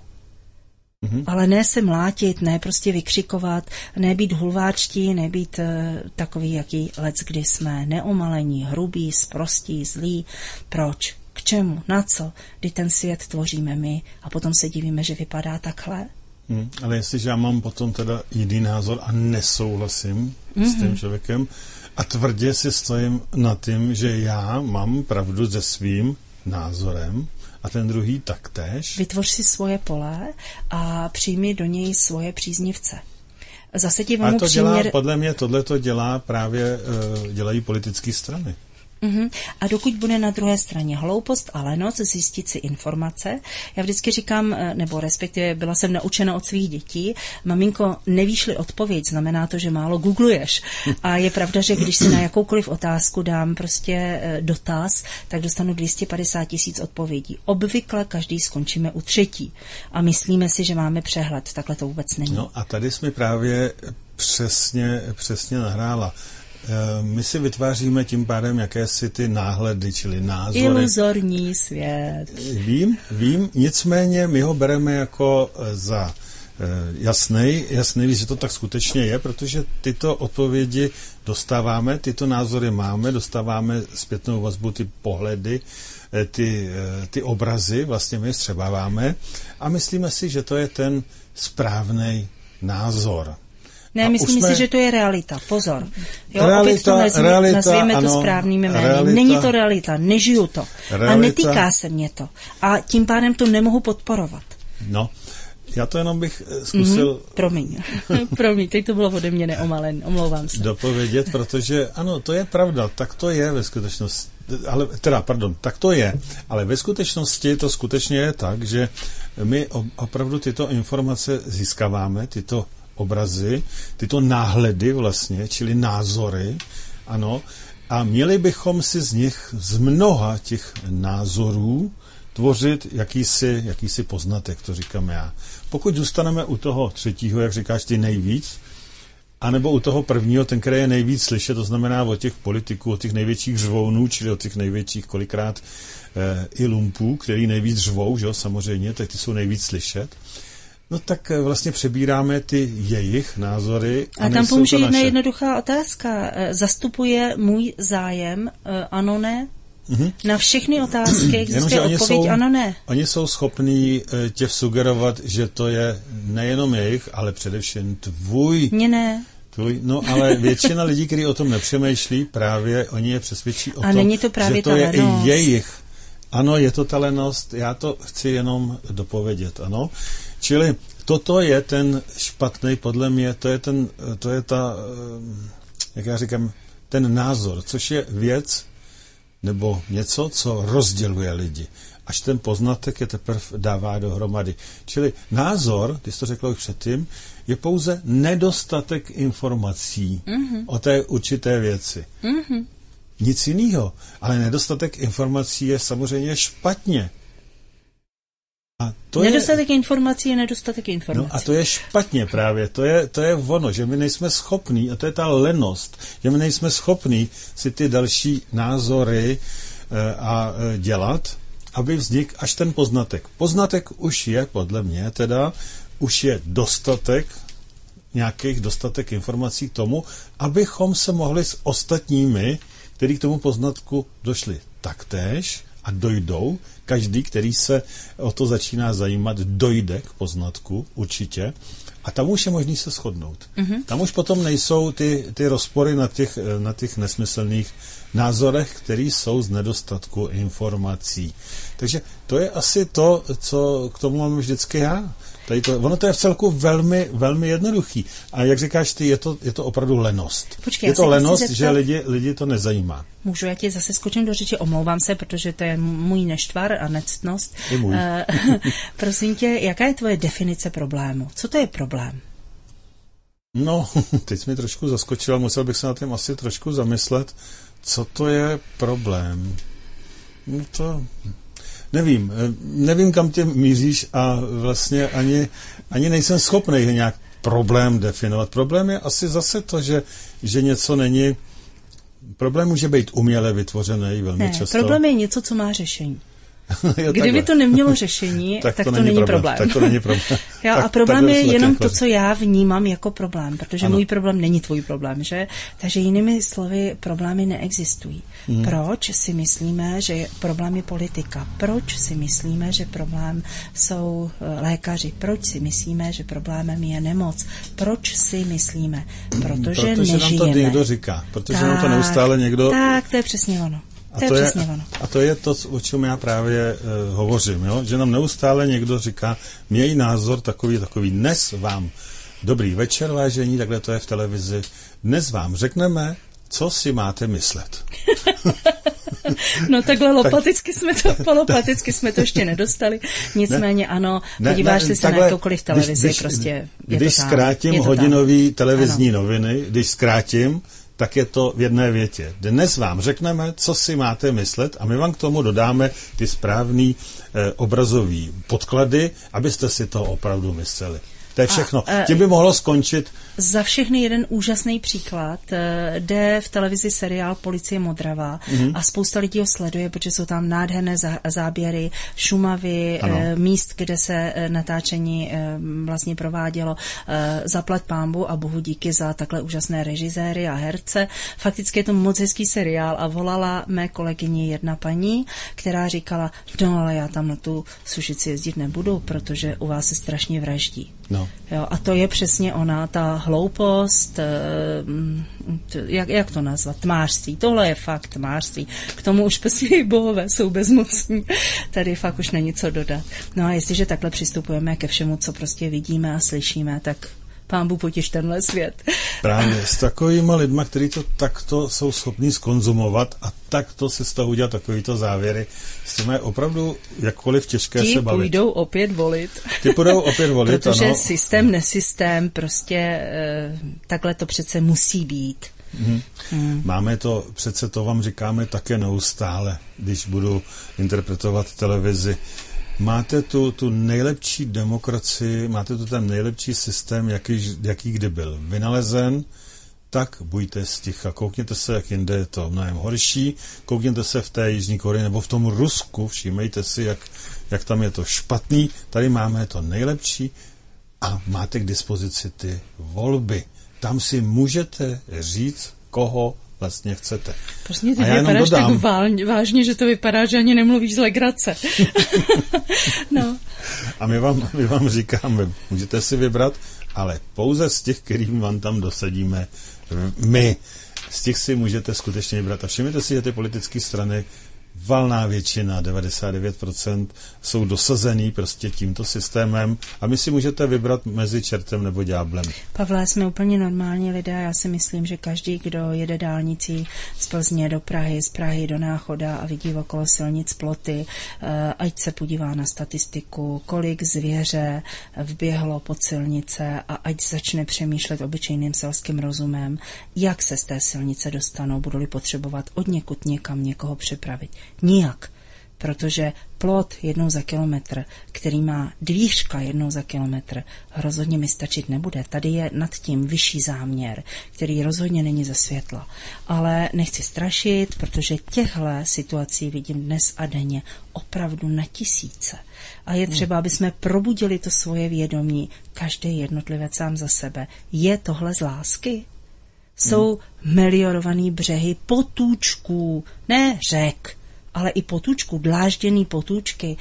Ale ne se mlátit, ne prostě vykřikovat, ne být hulváčtí, ne být takový, jaký kdy jsme, neomalení, hrubí, sprostí, zlí. Proč? K čemu? Na co? Kdy ten svět tvoříme my a potom se divíme, že vypadá takhle? Ale jestliže já mám potom teda jiný názor a nesouhlasím s tím člověkem a tvrdě si stojím na tím, že já mám pravdu se svým názorem, a ten druhý taktéž. Vytvoř si svoje pole a přijmi do něj svoje příznivce. Zase ti vemu příměr... Podle mě tohleto dělají politické strany. A dokud bude na druhé straně hloupost a lenost zjistit si informace, já vždycky říkám, nebo respektive byla jsem naučena od svých dětí, maminko, nevíš-li odpověď, znamená to, že málo googluješ. A je pravda, že když si na jakoukoliv otázku dám prostě dotaz, tak dostanu 250 000 odpovědí. Obvykle každý skončíme u 3. A myslíme si, že máme přehled. Takhle to vůbec není. No a tady jsi mi právě přesně nahrála. My si vytváříme tím pádem jakési ty náhledy, čili názory. Iluzorní svět. Vím, nicméně my ho bereme jako za jasný, že to tak skutečně je, protože tyto odpovědi dostáváme, tyto názory máme, dostáváme zpětnou vazbu, ty pohledy, ty obrazy, vlastně my střebáváme a myslíme si, že to je ten správný názor. Ne, myslím si, že to je realita. Pozor. Jo, realita, nazvěme to správnými jmény. Není to realita, nežiju to. A netýká se mě to. A tím pádem to nemohu podporovat. No, já to jenom bych zkusil... Promiň, teď to bylo ode mě neomalen, omlouvám se. Dopovědět, protože ano, to je pravda, tak to je ve skutečnosti. Tak to je. Ale ve skutečnosti to skutečně je tak, že my opravdu tyto informace získáváme, tyto obrazy, tyto náhledy vlastně, čili názory, ano, a měli bychom si z mnoha těch názorů tvořit jakýsi poznatek, to říkám já. Pokud zůstaneme u toho 3., jak říkáš ty nejvíc, anebo u toho 1., ten, který je nejvíc slyšet, to znamená od těch politiků, od těch největších řvounů, čili od těch největších kolikrát i lumpů, který nejvíc řvou, že jo, samozřejmě, tak ty jsou nejvíc slyšet. No tak vlastně přebíráme ty jejich názory. A tam pomůže jedna jednoduchá otázka. Zastupuje můj zájem, ano, ne? Na všechny otázky existuje odpověď ano, ne. Oni jsou schopní tě sugerovat, že to je nejenom jejich, ale především tvůj No, ale většina lidí, kteří o tom nepřemýšlí, právě oni je přesvědčí o tom, není to právě že to je i jejich. Ano, je to ta lenost, já to chci jenom dopovědět, ano. Čili toto je ten špatný, podle mě, to je ta, jak já říkám, ten názor, což je věc nebo něco, co rozděluje lidi. Až ten poznatek je teprve dává dohromady. Čili názor, ty jsi to řekla už předtím, je pouze nedostatek informací o té určité věci. Nic jiného. Ale nedostatek informací je samozřejmě špatně. A to nedostatek informací je nedostatek informací. No a to je špatně právě. To je ono, že my nejsme schopní, a to je ta lenost, že my nejsme schopní si ty další názory dělat, aby vznikl až ten poznatek. Poznatek už je, podle mě teda, už je dostatek informací k tomu, abychom se mohli s ostatními, kteří k tomu poznatku došli taktéž a dojdou, každý, který se o to začíná zajímat, dojde k poznatku určitě a tam už je možný se shodnout. Tam už potom nejsou ty rozpory na těch nesmyslných názorech, které jsou z nedostatku informací. Takže to je asi to, co k tomu mám vždycky já. Ono to je v celku velmi, velmi jednoduchý. A jak říkáš ty, je to opravdu lenost. Počkej, je to lenost, že lidi to nezajímá. Můžu, já ti zase skočím do řeči, omlouvám se, protože to je můj neštvar a nectnost. Je můj. Prosím tě, jaká je tvoje definice problému? Co to je problém? No, teď jsi mi trošku zaskočila, musel bych se na tím asi trošku zamyslet, co to je problém. No to... Nevím, kam tě míříš a vlastně ani nejsem schopný nějak problém definovat. Problém je asi zase to, že něco není... Problém může být uměle vytvořený velmi často. Problém je něco, co má řešení. Kdyby to nemělo řešení, tak to není problém. Tak to není problém. A problém je jenom to, co já vnímám jako problém, protože můj problém není tvůj problém, že? Takže jinými slovy, problémy neexistují. Proč si myslíme, že problém je politika? Proč si myslíme, že problém jsou lékaři? Proč si myslíme, že problémem je nemoc? Proč si myslíme? Protože nežijeme. Nám to někdo říká, protože nám to neustále někdo... Tak, to je přesně ono. A to je to, o čem já právě hovořím, jo? Že nám neustále někdo říká, měj názor takový. Dnes vám dobrý večer, vážení, takhle to je v televizi. Dnes vám řekneme, co si máte myslet. No takhle polopaticky jsme to ještě nedostali. Nicméně ano, podíváš-li se na jakoukoliv televizi, prostě když zkrátím hodinový televizní noviny, když zkrátím, tak je to v jedné větě. Dnes vám řekneme, co si máte myslet a my vám k tomu dodáme ty správný obrazový podklady, abyste si to opravdu mysleli. To je všechno. Tím by mohlo skončit. Za všechny jeden úžasný příklad. Jde v televizi seriál Policie Modrava a spousta lidí ho sleduje, protože jsou tam nádherné záběry Šumavy, míst, kde se natáčení vlastně provádělo. Zaplať pánbu a bohu díky za takhle úžasné režiséry a herce. Fakticky je to moc hezký seriál a volala mé kolegyni jedna paní, která říkala, no ale já tam na tu Sušici jezdit nebudu, protože u vás se strašně vraždí. No. Jo, a to je přesně ona, ta hloupost, jak to nazvat, tmářství. Tohle je fakt tmářství. K tomu už prostě bohové jsou bezmocní. Tady fakt už není co dodat. No a jestliže takhle přistupujeme ke všemu, co prostě vidíme a slyšíme, tak Pán Bůh potěš tenhle svět. Právě s takovýma lidma, kteří to takto jsou schopní skonzumovat a takto se z toho udělat takovýto závěry, s tím je opravdu jakkoliv těžké se bavit. Ti půjdou opět volit. Protože ano. Systém, nesystém, prostě takhle to přece musí být. Máme to, přece to vám říkáme také neustále, když budu interpretovat televizi. Máte tu nejlepší demokracii, máte tu ten nejlepší systém, jaký kdy byl vynalezen, tak buďte sticha. Koukněte se, jak jinde je to mnohem horší, koukněte se v té Jižní Koreji nebo v tom Rusku, všímejte si, jak tam je to špatný, tady máme to nejlepší a máte k dispozici ty volby. Tam si můžete říct, koho vlastně chcete. Prostě ty vypadáš tak vážně, že to vypadá, že ani nemluvíš z legrace. No. A my vám říkáme, můžete si vybrat ale pouze z těch, kterým vám tam dosadíme my. Z těch si můžete skutečně vybrat. A všimněte si, že ty politické strany, valná většina, 99%, jsou dosazený prostě tímto systémem a my si můžete vybrat mezi čertem nebo ďáblem. Pavle, jsme úplně normální lidé. Já si myslím, že každý, kdo jede dálnicí z Plzně do Prahy, z Prahy do Náchoda a vidí okolo silnic ploty, ať se podívá na statistiku, kolik zvěře vběhlo pod silnice a ať začne přemýšlet obyčejným selským rozumem, jak se z té silnice dostanou, budou-li potřebovat odněkud někam někoho přepravit. Nijak, protože plot jednou za kilometr, který má dvířka jednou za kilometr, rozhodně mi stačit nebude. Tady je nad tím vyšší záměr, který rozhodně není ze světla. Ale nechci strašit, protože těchto situací vidím dnes a denně opravdu na tisíce. A je třeba, aby jsme probudili to svoje vědomí, každý jednotlivec sám za sebe. Je tohle z lásky? Jsou meliorovaný břehy potůčků, ne řek, ale i potůčků, dlážděný potůčky.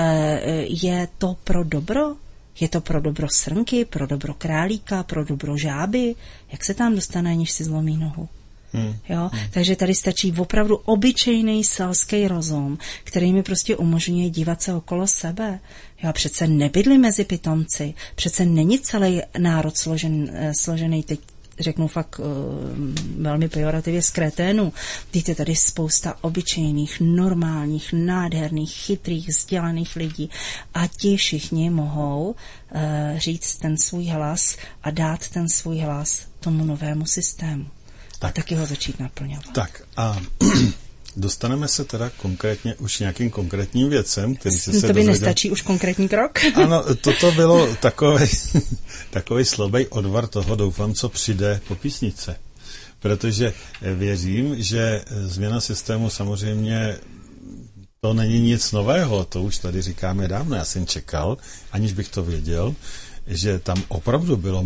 Je to pro dobro? Je to pro dobro srnky, pro dobro králíka, pro dobro žáby? Jak se tam dostane, aniž si zlomí nohu? Jo? Takže tady stačí opravdu obyčejný selský rozum, který mi prostě umožňuje dívat se okolo sebe. Já přece nebydlím mezi pitomci, přece není celý národ složený teď řeknu fakt velmi pejorativně z kreténů. Víte, tady spousta obyčejných, normálních, nádherných, chytrých, vzdělaných lidí a ti všichni mohou říct ten svůj hlas a dát ten svůj hlas tomu novému systému. Tak. A taky ho začít naplňovat. Tak a dostaneme se teda konkrétně už nějakým konkrétním věcem, který se to by nestačí už konkrétní krok? Ano, toto bylo takový slabý odvar toho, doufám, co přijde po písnice. Protože věřím, že změna systému samozřejmě to není nic nového, to už tady říkáme dávno. Já jsem čekal, aniž bych to věděl, že tam opravdu bylo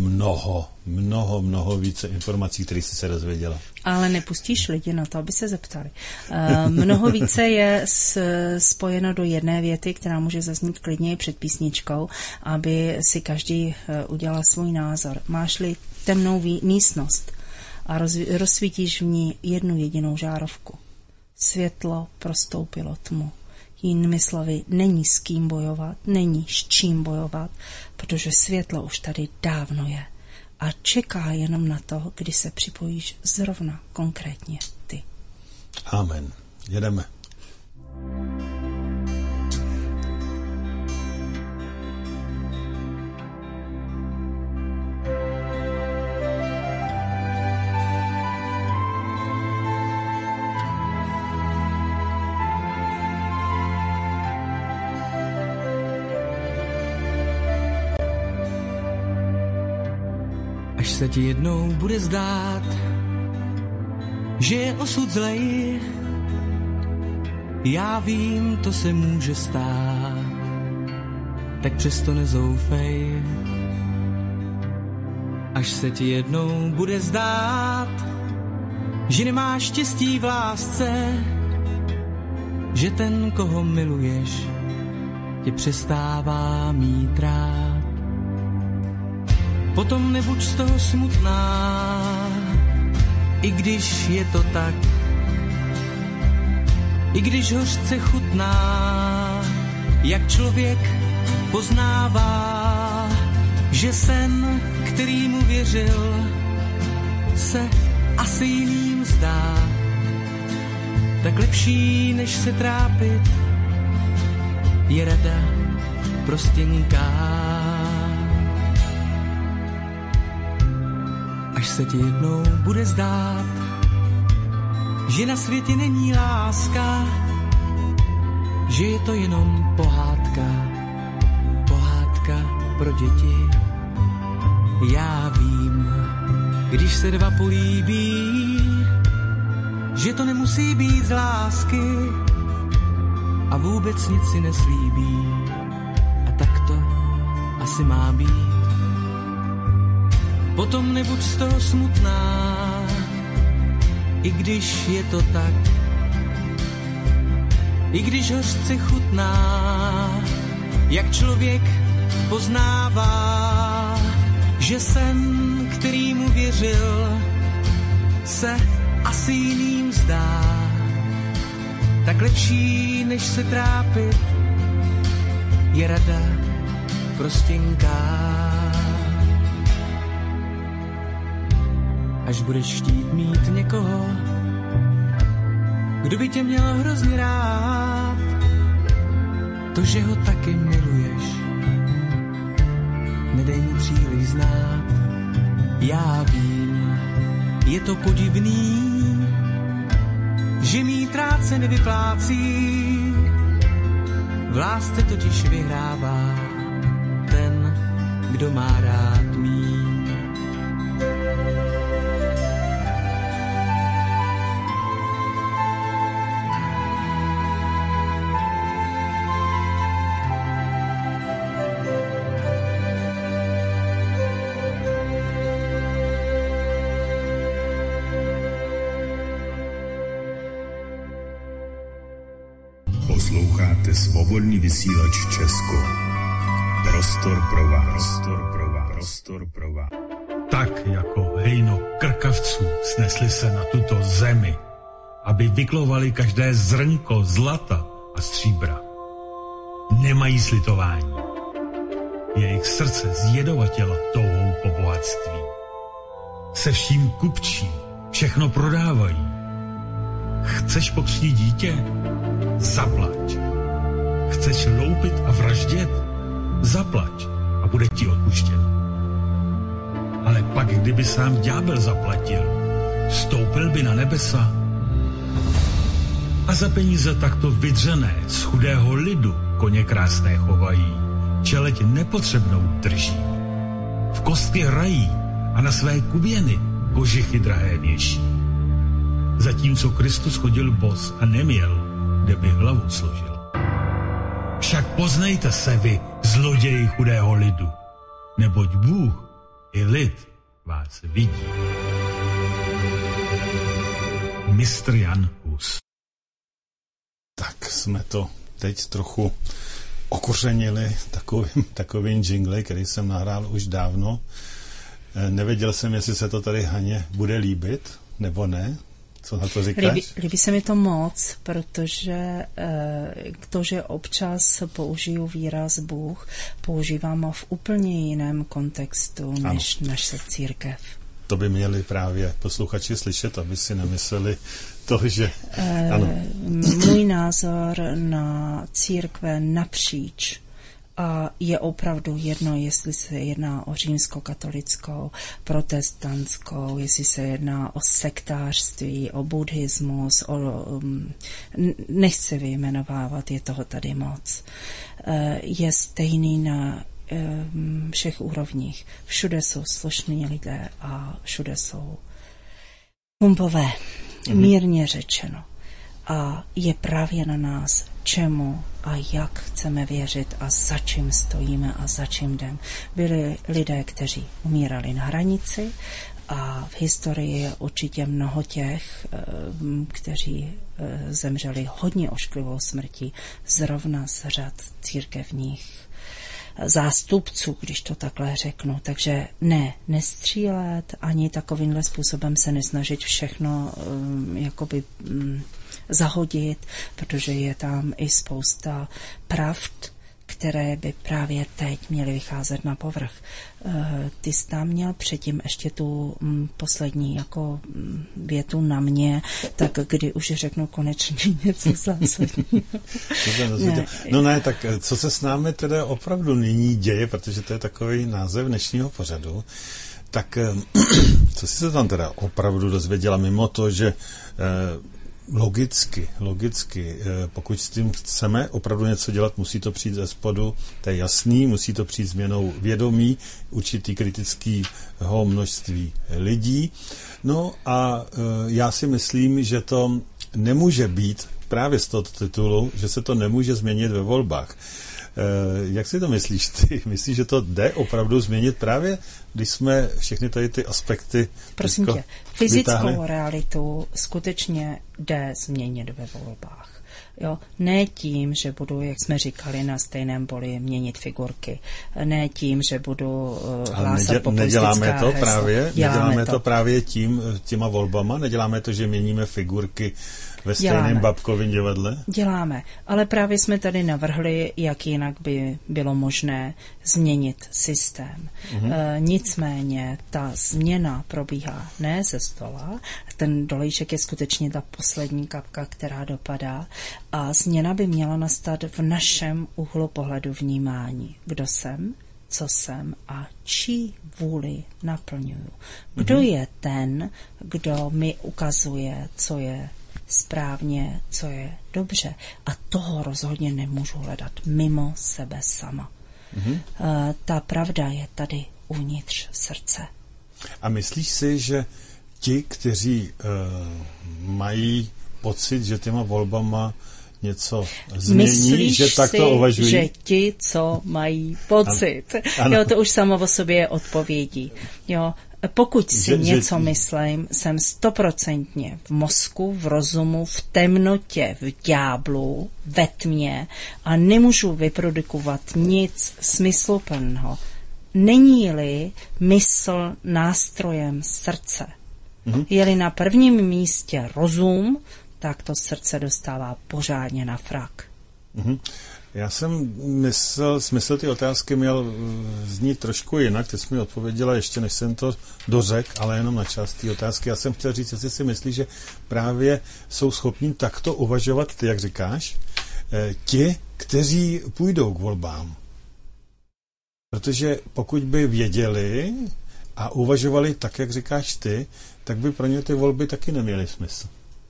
mnoho více informací, které jsi se dozvěděla. Ale nepustíš lidi na to, aby se zeptali. Mnoho více je spojeno do jedné věty, která může zaznít klidně i před písničkou, aby si každý udělal svůj názor. Máš-li temnou místnost a rozsvítíš v ní jednu jedinou žárovku. Světlo prostoupilo tmu. Jinými slovy, není s kým bojovat, není s čím bojovat, protože světlo už tady dávno je a čeká jenom na to, kdy se připojíš zrovna konkrétně ty. Amen. Jedeme. Až se ti jednou bude zdát, že je osud zlej, já vím, to se může stát, tak přesto nezoufej. Až se ti jednou bude zdát, že nemáš štěstí v lásce, že ten, koho miluješ, tě přestává mít rád. Potom nebuď z toho smutná, i když je to tak, i když hořce chutná, jak člověk poznává, že sen, který mu věřil, se asi jiným zdá. Tak lepší, než se trápit, je rada prostěnká. Až se ti jednou bude zdát, že na světě není láska, že je to jenom pohádka, pohádka pro děti. Já vím, když se dva políbí, že to nemusí být z lásky a vůbec nic si neslíbí. A tak to asi má být. Potom nebuď z toho smutná, i když je to tak, i když hořce chutná, jak člověk poznává, že že sen, kterýmu věřil, se asi jiným zdá. Tak lepší, než se trápit, je rada prostěnká. Až budeš chtít mít někoho, kdo by tě měl hrozně rád, to, že ho taky miluješ, nedej mu příliš znát. Já vím, je to podivný, že mít rád se nevyplácí, v lásce totiž vyhrává ten, kdo má rád mít. Posloucháte Svobodný vysílač Česko. Prostor pro vás. Prostor pro vás. Tak jako hejno krkavců snesli se na tuto zemi, aby vyklovali každé zrnko zlata a stříbra. Nemají slitování. Jejich srdce zjedovatěla touhou po bohatství. Se vším kupčí, všechno prodávají. Chceš pokřtít dítě? Zaplať. Chceš loupit a vraždět? Zaplať a bude ti odpuštěno. Ale pak, kdyby sám ďábel zaplatil, vstoupil by na nebesa. A za peníze takto vydřené z chudého lidu koně krásné chovají, čeleť nepotřebnou drží. V kostky hrají a na své kuběny kožichy drahé věší. Zatímco Kristus chodil bos a neměl, kde by hlavu složil. Však poznejte se vy, zloději chudého lidu, neboť Bůh i lid vás vidí. Mistr Jan Hus. Tak jsme to teď trochu okořenili takovým jingle, který jsem nahrál už dávno. Nevěděl jsem, jestli se to tady Haně bude líbit, nebo ne. Co na to říkáš? Líbí se mi to moc, protože to, že občas použiju výraz Bůh, používám ho v úplně jiném kontextu než naše církev. To by měli právě posluchači slyšet, aby si nemysleli to, že... Ano. Můj názor na církve napříč a je opravdu jedno, jestli se jedná o římskokatolickou, protestantskou, jestli se jedná o sektářství, o buddhismus, nechci vyjmenovávat, je toho tady moc. Je stejný na všech úrovních. Všude jsou slušní lidé a všude jsou humpové, mírně řečeno. A je právě na nás, čemu a jak chceme věřit a za čím stojíme a za čím jdem. Byli lidé, kteří umírali na hranici a v historii je určitě mnoho těch, kteří zemřeli hodně ošklivou smrtí, zrovna z řad církevních zástupců, když to takhle řeknu. Takže nestřílet, ani takovýmhle způsobem se nesnažit všechno jakoby zahodit, protože je tam i spousta pravd, které by právě teď měly vycházet na povrch. Ty jsi tam měl předtím ještě tu poslední jako větu na mě, tak kdy už řeknu konečně něco zásadního. Tak co se s námi teda opravdu nyní děje, protože to je takový název dnešního pořadu, tak co jsi se tam teda opravdu dozvěděla, mimo to, že logicky, pokud s tím chceme opravdu něco dělat, musí to přijít ze spodu, to je jasný, musí to přijít změnou vědomí, určitý kritického množství lidí. No a já si myslím, že to nemůže být právě z toho titulu, že se to nemůže změnit ve volbách. Jak si to myslíš ty? Myslíš, že to jde opravdu změnit právě, když jsme všechny tady ty aspekty... Prosím tě, fyzickou realitu skutečně jde změnit ve volbách. Jo, ne tím, že budu, jak jsme říkali, na stejném poli měnit figurky. Ne tím, že budu hlásat populistická hesla. Neděláme to právě těma volbama? Neděláme to, že měníme figurky ve stejném babkovém divadle? Děláme, ale právě jsme tady navrhli, jak jinak by bylo možné změnit systém. Nicméně ta změna probíhá ne ze stola, ten dolejšek je skutečně ta poslední kapka, která dopadá, a změna by měla nastat v našem úhlu pohledu vnímání. Kdo jsem, co jsem a čí vůli naplňuju. Kdo je ten, kdo mi ukazuje, co je správně, co je dobře. A toho rozhodně nemůžu hledat mimo sebe sama. Ta pravda je tady uvnitř srdce. A myslíš si, že ti, kteří mají pocit, že těma volbama něco změní, myslíš že tak to uvažují? Že ti, co mají pocit. Ano. Jo, to už samo o sobě je odpovědí. Jo, pokud si něco myslím, jsem 100% v mozku, v rozumu, v temnotě, v ďáblu, ve tmě a nemůžu vyprodukovat nic smysluplného. Není-li mysl nástrojem srdce? Je-li na prvním místě rozum, tak to srdce dostává pořádně na frak. Já jsem smysl ty otázky měl znít trošku jinak, ty jsi mi odpověděla ještě, než jsem to dořekl, ale jenom na část té otázky. Já jsem chtěl říct, jestli si myslíš, že právě jsou schopní takto uvažovat, ty jak říkáš, ti, kteří půjdou k volbám. Protože pokud by věděli a uvažovali tak, jak říkáš ty, tak by pro ně ty volby taky neměly smysl.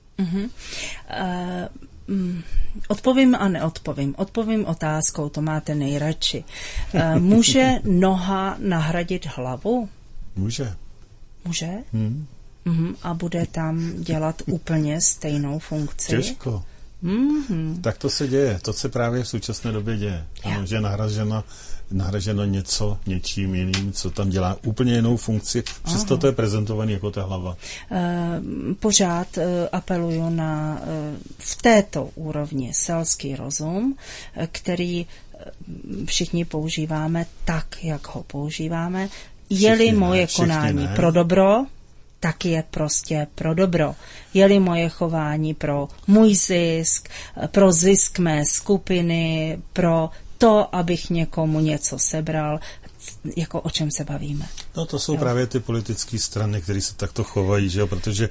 Odpovím a neodpovím. Odpovím otázkou, to máte nejradši. Může noha nahradit hlavu? Může. Může? A bude tam dělat úplně stejnou funkci? Těžko. Tak to se děje. To se právě v současné době děje. Ano, že je nahraženo něco něčím jiným, co tam dělá úplně jinou funkci. Přesto to je prezentovaný jako ta hlava. Pořád apeluju na v této úrovni selský rozum, který všichni používáme tak, jak ho používáme. Je-li moje konání pro dobro, tak je prostě pro dobro. Je-li moje chování pro můj zisk, pro zisk mé skupiny, pro to, abych někomu něco sebral, jako o čem se bavíme. No to jsou právě ty politické strany, které se takto chovají, že jo? Protože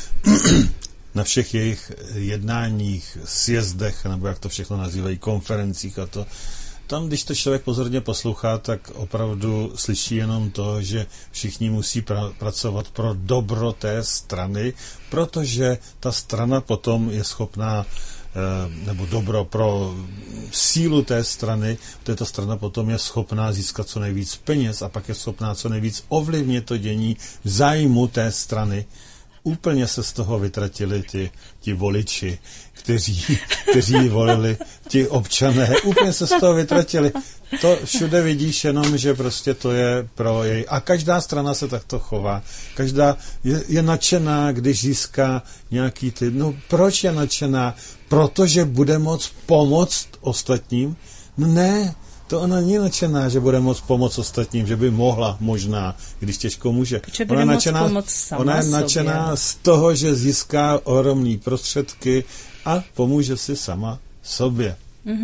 na všech jejich jednáních, sjezdech, nebo jak to všechno nazývají, konferencích a to, tam, když to člověk pozorně poslouchá, tak opravdu slyší jenom to, že všichni musí pracovat pro dobro té strany, protože ta strana potom je schopná, nebo dobro pro sílu té strany, ta strana potom je schopná získat co nejvíc peněz a pak je schopná co nejvíc ovlivnit to dění v zájmu té strany. Úplně se z toho vytratili ti voliči, kteří volili, ti občané, úplně se z toho vytratili. To všude vidíš jenom, že prostě to je pro jej. A každá strana se takto chová. Každá je nadšená, když získá nějaký ty... No proč je nadšená? Protože bude moct pomoct ostatním? No ne, to ona není nadšená, že bude moct pomoct ostatním, že by mohla možná, když těžko může. Ona je nadšená z toho, že získá ohromné prostředky a pomůže si sama sobě.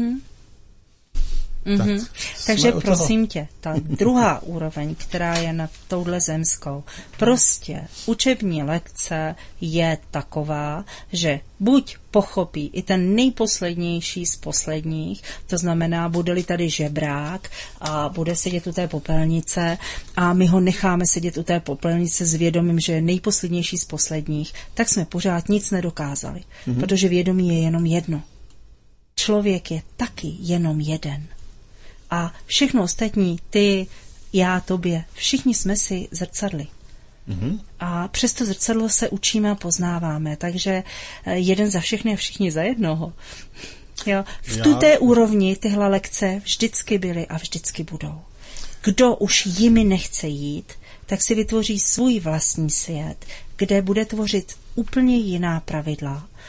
Takže prosím tě, ta druhá úroveň, která je nad touhle zemskou, prostě učební lekce je taková, že buď pochopí i ten nejposlednější z posledních, to znamená, bude-li tady žebrák a bude sedět u té popelnice a my ho necháme sedět u té popelnice s vědomím, že je nejposlednější z posledních, tak jsme pořád nic nedokázali, protože vědomí je jenom jedno. Člověk je taky jenom jeden. A všechno ostatní, ty, já, tobě, všichni jsme si zrcadli. A přes to zrcadlo se učíme a poznáváme. Takže jeden za všechny a všichni za jednoho. Jo. V té úrovni tyhle lekce vždycky byly a vždycky budou. Kdo už jimi nechce jít, tak si vytvoří svůj vlastní svět, kde bude tvořit úplně jiná pravidla.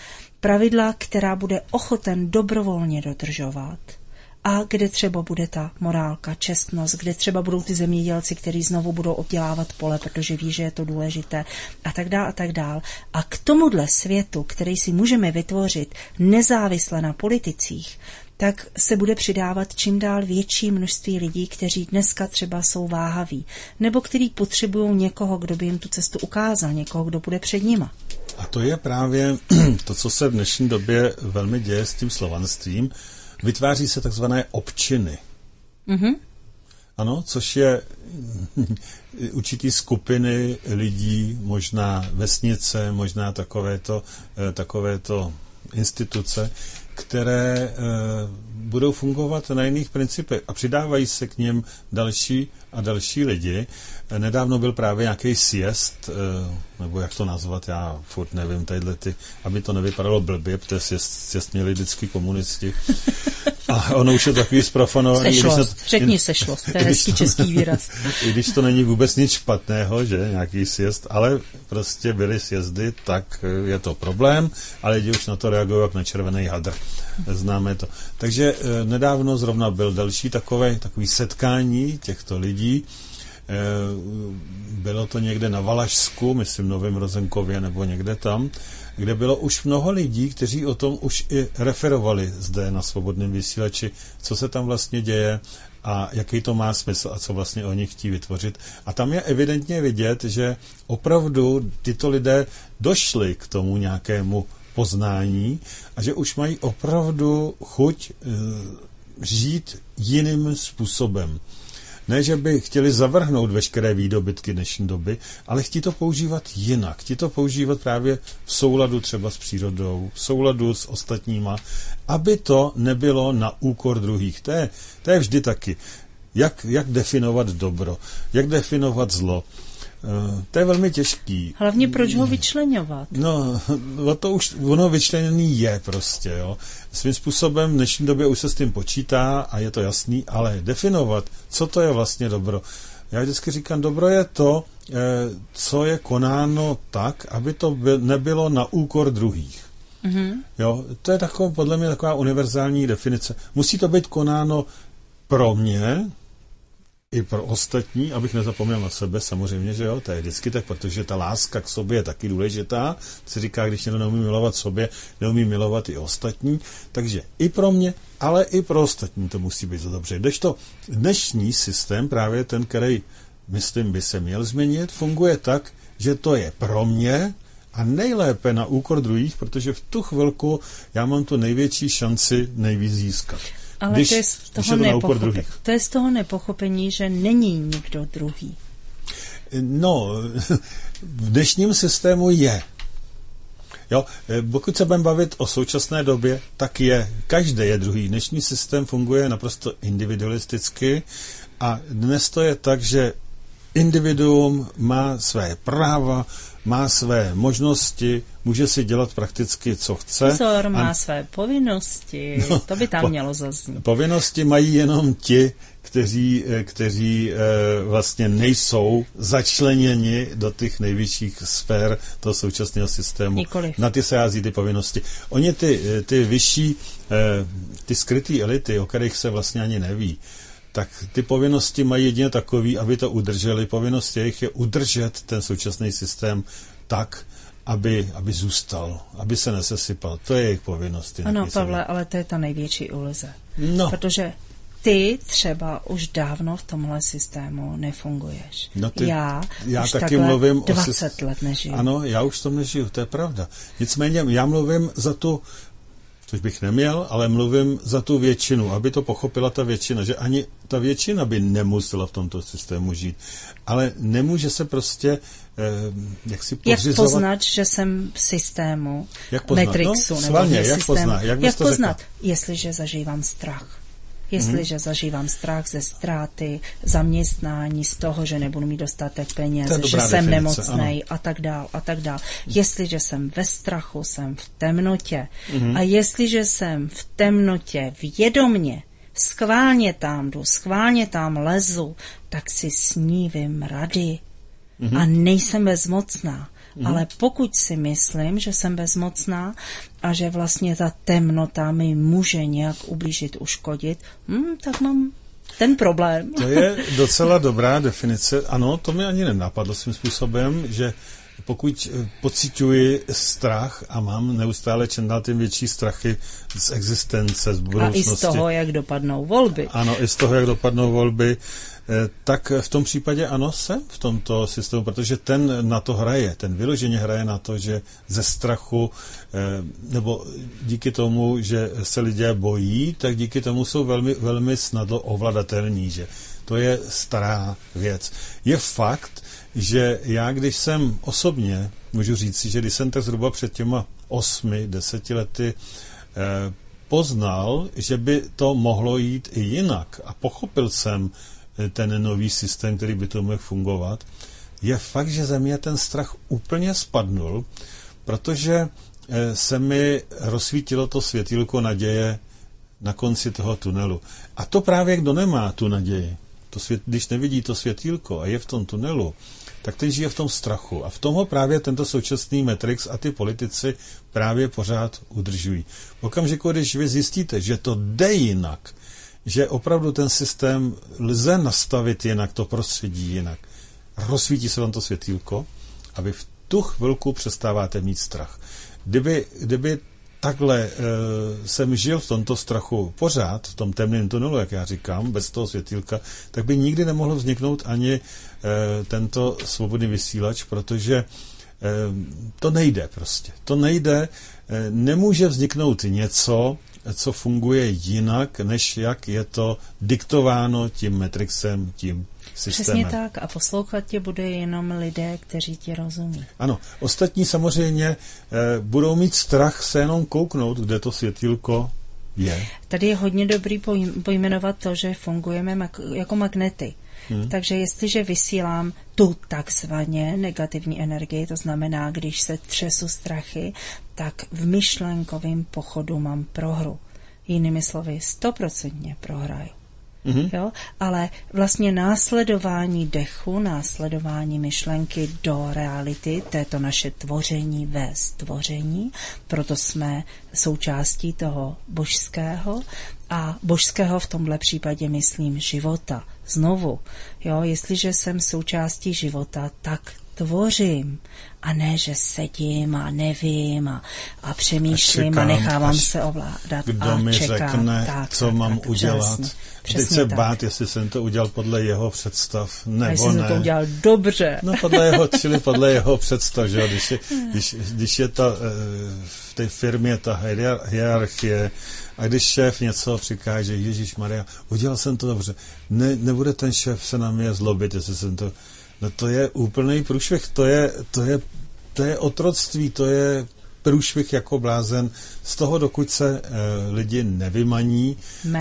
pravidla, která bude ochoten dobrovolně dodržovat, a kde třeba bude ta morálka, čestnost, kde třeba budou ty zemědělci, kteří znovu budou obdělávat pole, protože ví, že je to důležité, a tak dál, a tak dál. A k tomuhle světu, který si můžeme vytvořit nezávisle na politicích, tak se bude přidávat čím dál větší množství lidí, kteří dneska třeba jsou váhaví, nebo kteří potřebují někoho, kdo by jim tu cestu ukázal, někoho, kdo bude před nima. A to je právě to, co se v dnešní době velmi děje s tím slovanstvím. Vytváří se takzvané občiny. Mm-hmm. Ano, což je určitý skupiny lidí, možná vesnice, možná takovéto instituce, které budou fungovat na jiných principech a přidávají se k nim další a další lidi. Nedávno byl právě nějaký sjezd, nebo jak to nazvat, já furt nevím, aby to nevypadalo blbě, protože sjezd měli vždycky komunisti. A ono už je takový zprofanovaný. Sešlost, to je hezký český výraz. I když to není vůbec nic špatného, že, nějaký sjezd, ale prostě byly sjezdy, tak je to problém, ale lidi už na to reagují jak na červený hadr. Známe to. Takže nedávno zrovna byl další takový setkání těchto lidí. Bylo to někde na Valašsku, myslím Novém Rozenkově nebo někde tam, kde bylo už mnoho lidí, kteří o tom už i referovali zde na Svobodném vysílači, co se tam vlastně děje a jaký to má smysl a co vlastně oni chtějí vytvořit. A tam je evidentně vidět, že opravdu tyto lidé došli k tomu nějakému poznání a že už mají opravdu chuť žít jiným způsobem. Ne, že by chtěli zavrhnout veškeré výdobytky dnešní doby, ale chtějí to používat jinak. Chtějí to používat právě v souladu třeba s přírodou, v souladu s ostatníma, aby to nebylo na úkor druhých. To je vždy taky. Jak definovat dobro? Jak definovat zlo? To je velmi těžký. Hlavně proč ho vyčleňovat? No, ono vyčleněný je prostě, jo. Svým způsobem v dnešní době už se s tím počítá a je to jasný, ale definovat, co to je vlastně dobro. Já vždycky říkám, dobro je to, co je konáno tak, aby to nebylo na úkor druhých. Mm-hmm. Jo, to je podle mě taková univerzální definice. Musí to být konáno pro mě, i pro ostatní, abych nezapomněl na sebe, samozřejmě, že jo, to je vždycky tak, protože ta láska k sobě je taky důležitá. Se říká, když někdo neumí milovat sobě, neumí milovat i ostatní, takže i pro mě, ale i pro ostatní to musí být dobře. Kdežto dnešní systém, právě ten, který, myslím, by se měl změnit, funguje tak, že to je pro mě a nejlépe na úkor druhých, protože v tu chvilku já mám tu největší šanci nejvíc získat. Ale to je z toho nepochopení, že není nikdo druhý. No, v dnešním systému je. Jo, pokud se budeme bavit o současné době, tak každý je druhý. Dnešní systém funguje naprosto individualisticky a dnes to je tak, že individuum má své práva, má své možnosti, může si dělat prakticky, co chce. Pozor, má své povinnosti, no, to by tam mělo zaznít. Povinnosti mají jenom ti, kteří vlastně nejsou začleněni do těch nejvyšších sfér toho současného systému. Nikoliv. Na ty se hází ty povinnosti. Oni ty vyšší, ty skrytý elity, o kterých se vlastně ani neví, tak ty povinnosti mají jedině takový, aby to udrželi. Povinnost jejich je udržet ten současný systém tak, aby zůstal, aby se nesesypal. To je jejich povinnost. Ano, Pavle, ale to je ta největší iluze. No. Protože ty třeba už dávno v tomhle systému nefunguješ. No já už taky mluvím 20 let nežiju. Ano, já už v tom nežiju, to je pravda. Nicméně já mluvím za tu, což bych neměl, ale mluvím za tu většinu, aby to pochopila ta většina, že ani ta většina by nemusela v tomto systému žít. Ale nemůže se prostě jaksi podřizovat. Jak poznat, že jsem v systému Matrixu? No, svalně, jak poznat? Jak poznat? Jestliže zažívám strach. Jestliže zažívám strach ze ztráty, zaměstnání, z toho, že nebudu mít dostatek peněz, že jsem nemocnej a tak dál, a tak dál. Jestliže jsem ve strachu, jsem v temnotě. A jestliže jsem v temnotě vědomně, schválně tam jdu, schválně tam lezu, tak si snívím rady. A nejsem bezmocná. Ale pokud si myslím, že jsem bezmocná a že vlastně ta temnota mi může nějak ublížit, uškodit, tak mám ten problém. To je docela dobrá definice. Ano, to mi ani nenapadlo svým způsobem, že pokud pociťuji strach a mám neustále čím dál tím větší strachy z existence, z budoucnosti. A i z toho, jak dopadnou volby. Ano, i z toho, jak dopadnou volby, tak v tom případě ano, jsem v tomto systému, protože ten na to hraje, ten vyloženě hraje na to, že ze strachu, nebo díky tomu, že se lidé bojí, tak díky tomu jsou velmi, velmi snadno ovladatelní, že to je stará věc. Je fakt, že já, když jsem osobně, můžu říct, že když jsem tak zhruba před těma 8-10 lety poznal, že by to mohlo jít i jinak a pochopil jsem ten nový systém, který by to mohl fungovat, je fakt, že ze mě ten strach úplně spadnul, protože se mi rozsvítilo to světýlko naděje na konci toho tunelu. A to právě kdo nemá tu naději, když nevidí to světýlko a je v tom tunelu, tak ten žije v tom strachu. A v tom ho právě tento současný Matrix a ty politici právě pořád udržují. V okamžiku, když vy zjistíte, že to jde jinak, že opravdu ten systém lze nastavit jinak, to prostředí jinak, rozsvítí se vám to světýlko a vy v tu chvilku přestáváte mít strach. Kdyby takhle jsem žil v tomto strachu pořád, v tom temném tunelu, jak já říkám, bez toho světýlka, tak by nikdy nemohl vzniknout ani tento svobodný vysílač, protože to nejde prostě. To nejde, nemůže vzniknout něco, co funguje jinak, než jak je to diktováno tím Matrixem, tím systémem. Přesně tak a poslouchat tě bude jenom lidé, kteří ti rozumí. Ano, ostatní samozřejmě budou mít strach se jenom kouknout, kde to světýlko je. Tady je hodně dobrý pojmenovat to, že fungujeme jako magnety. Takže jestliže vysílám tu takzvaně negativní energii, to znamená, když se třesu strachy, tak v myšlenkovém pochodu mám prohru. Jinými slovy, 100% prohraju. Jo? Ale vlastně následování dechu, následování myšlenky do reality, to je to naše tvoření ve stvoření, proto jsme součástí toho božského a božského v tomhle případě myslím života. Znovu, jo, jestliže jsem součástí života, tak tvořím a ne, že sedím a nevím a přemýšlím a nechávám se ovládat kdo a mi čekám. řekne, co mám udělat. Přesně Teď se tak. bát, jestli jsem to udělal podle jeho představ, nebo a jestli ne. to udělal dobře. No čili podle jeho představ, že jo, když je ta, v té firmě ta hierarchie a když šéf něco přikáže, Ježišmarja, udělal jsem to dobře, nebude ten šéf se na mě zlobit, jestli jsem to... No to je úplný průšvih, to je otroctví, to je průšvih jako blázen. Z toho, dokud se lidi nevymaní.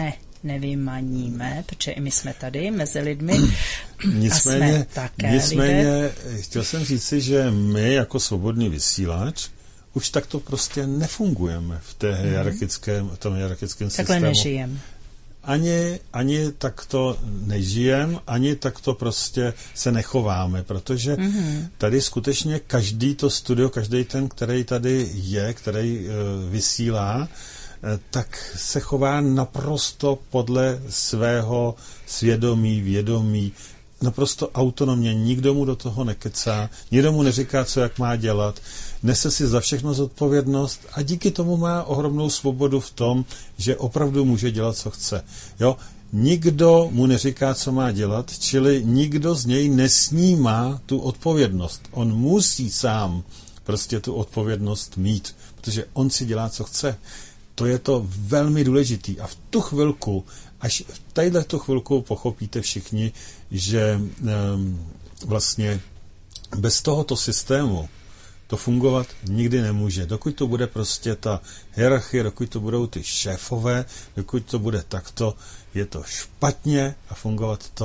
Nevymaníme, protože i my jsme tady mezi lidmi nicméně, a jsme také lidé. Chtěl jsem říci, že my jako svobodný vysílač už takto prostě nefungujeme v tom hierarchickém systému. Takhle nežijeme. Ani takto nežijeme, ani takto prostě se nechováme, protože tady skutečně každý to studio, každý ten, který tady je, který vysílá, tak se chová naprosto podle svého svědomí, vědomí, naprosto autonomně, nikdo mu do toho nekecá, nikdo mu neříká, co jak má dělat, nese si za všechno zodpovědnost a díky tomu má ohromnou svobodu v tom, že opravdu může dělat, co chce. Jo? Nikdo mu neříká, co má dělat, čili nikdo z něj nesnímá tu odpovědnost. On musí sám prostě tu odpovědnost mít, protože on si dělá, co chce. To je to velmi důležitý a v tu chvilku, až v tadyhle chvilku pochopíte všichni, že vlastně bez tohoto systému to fungovat nikdy nemůže. Dokud to bude prostě ta hierarchie, dokud to budou ty šéfové, dokud to bude takto, je to špatně a fungovat to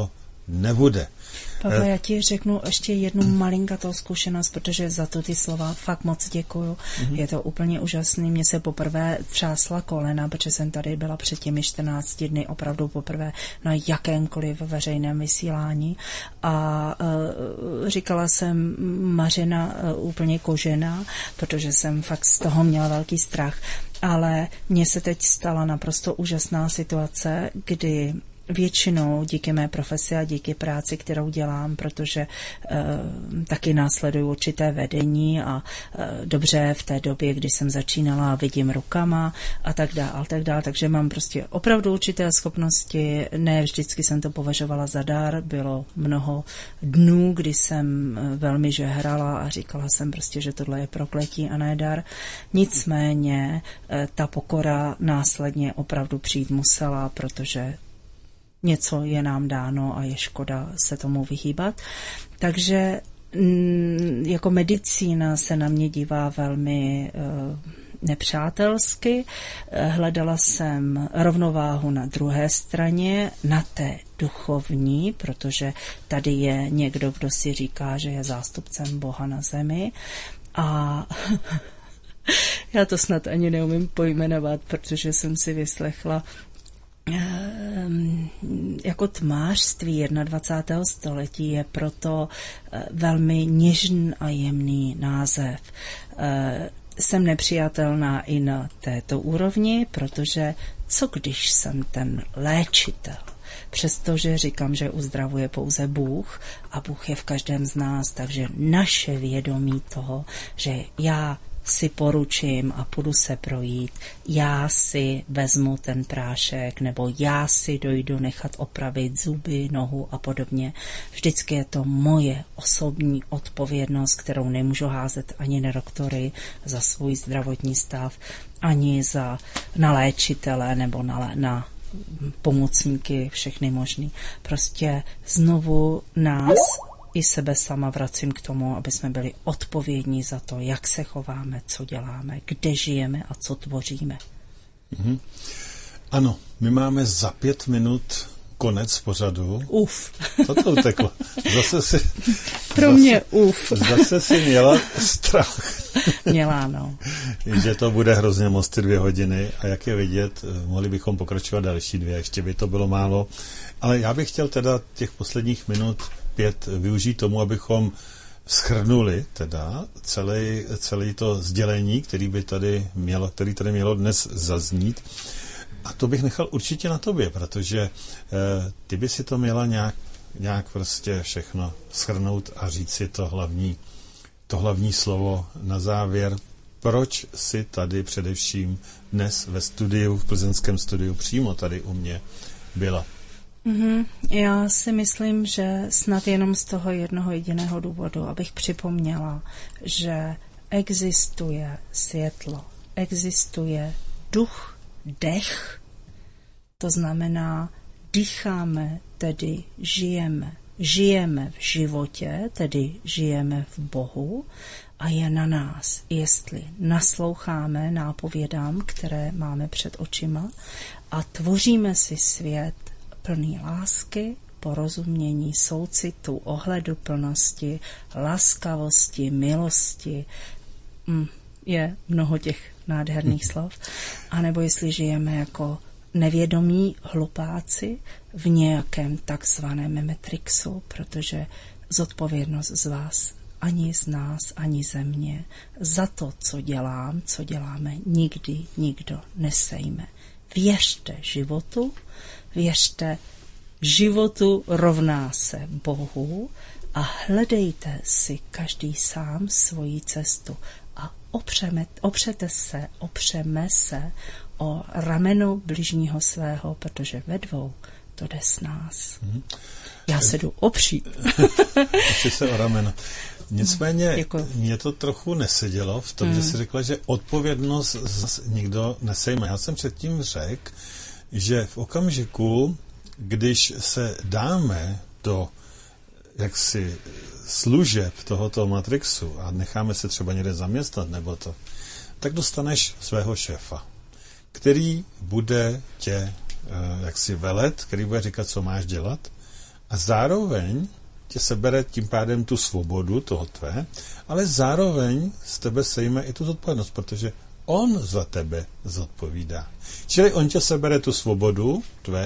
nebude. Pavle, já ti řeknu ještě jednu malinkatou zkušenost, protože za to ty slova fakt moc děkuju. Je to úplně úžasný. Mně se poprvé třásla kolena, protože jsem tady byla před těmi 14 dny opravdu poprvé na jakémkoliv veřejném vysílání a říkala jsem Mařena úplně kožená, protože jsem fakt z toho měla velký strach. Ale mně se teď stala naprosto úžasná situace, kdy většinou díky mé profesi a díky práci, kterou dělám, protože taky následuju určité vedení a dobře v té době, kdy jsem začínala, vidím rukama a tak dále, takže mám prostě opravdu určité schopnosti, ne vždycky jsem to považovala za dar, bylo mnoho dnů, kdy jsem velmi žehrala a říkala jsem prostě, že tohle je prokletí a ne dar. Nicméně ta pokora následně opravdu přijít musela, protože něco je nám dáno a je škoda se tomu vyhýbat. Takže jako medicína se na mě dívá velmi nepřátelsky. Hledala jsem rovnováhu na druhé straně, na té duchovní, protože tady je někdo, kdo si říká, že je zástupcem Boha na zemi a já to snad ani neumím pojmenovat, protože jsem si vyslechla jako tmářství 21. století je proto velmi něžný a jemný název. Jsem nepřijatelná i na této úrovni, protože co když jsem ten léčitel? Přestože říkám, že uzdravuje pouze Bůh a Bůh je v každém z nás, takže naše vědomí toho, že já si poručím a půjdu se projít, já si vezmu ten prášek, nebo já si dojdu nechat opravit zuby, nohu a podobně. Vždycky je to moje osobní odpovědnost, kterou nemůžu házet ani na doktory za svůj zdravotní stav, ani na léčitele nebo na pomocníky, všechny možný. Prostě znovu nás i sebe sama vracím k tomu, aby jsme byli odpovědní za to, jak se chováme, co děláme, kde žijeme a co tvoříme. Ano, my máme za 5 minut konec pořadu. Co to uteklo? Mě Zase si měla strach. Měla, no. Že to bude hrozně moc ty 2 hodiny a jak je vidět, mohli bychom pokračovat další 2, ještě by to bylo málo. Ale já bych chtěl teda těch posledních minut 5 využít tomu, abychom shrnuli teda celé to sdělení, který tady mělo dnes zaznít. A to bych nechal určitě na tobě, protože ty by si to měla nějak prostě všechno shrnout a říct si to hlavní slovo na závěr. Proč si tady především dnes v plzeňském studiu přímo tady u mě byla? Já si myslím, že snad jenom z toho jednoho jediného důvodu, abych připomněla, že existuje světlo, existuje duch, dech, to znamená dýcháme, tedy žijeme v životě, tedy žijeme v Bohu a je na nás, jestli nasloucháme nápovědám, které máme před očima a tvoříme si svět plný lásky, porozumění, soucitu, ohleduplnosti, laskavosti, milosti. Je mnoho těch nádherných slov. A nebo jestli žijeme jako nevědomí hlupáci v nějakém takzvaném matrixu, protože zodpovědnost z vás ani z nás, ani ze mě za to, co děláme, nikdy nikdo nesejme. Věřte životu rovná se Bohu a hledejte si každý sám svoji cestu a opřeme se o rameno bližního svého, protože ve 2 to jde s nás. Já se jdu opřít. Opři se o rameno. Nicméně mě to trochu nesedělo v tom, že jsi řekla, že odpovědnost nikdo nesejme. Já jsem předtím řekl, že v okamžiku, když se dáme do jaksi služeb tohoto matrixu a necháme se třeba někde zaměstnat nebo to, tak dostaneš svého šéfa, který bude tě jaksi velet, který bude říkat, co máš dělat A zároveň tě sebere tím pádem tu svobodu toho tvé, ale zároveň z tebe sejme i tu zodpovědnost, protože on za tebe zodpovídá. Čili on tě sebere tu svobodu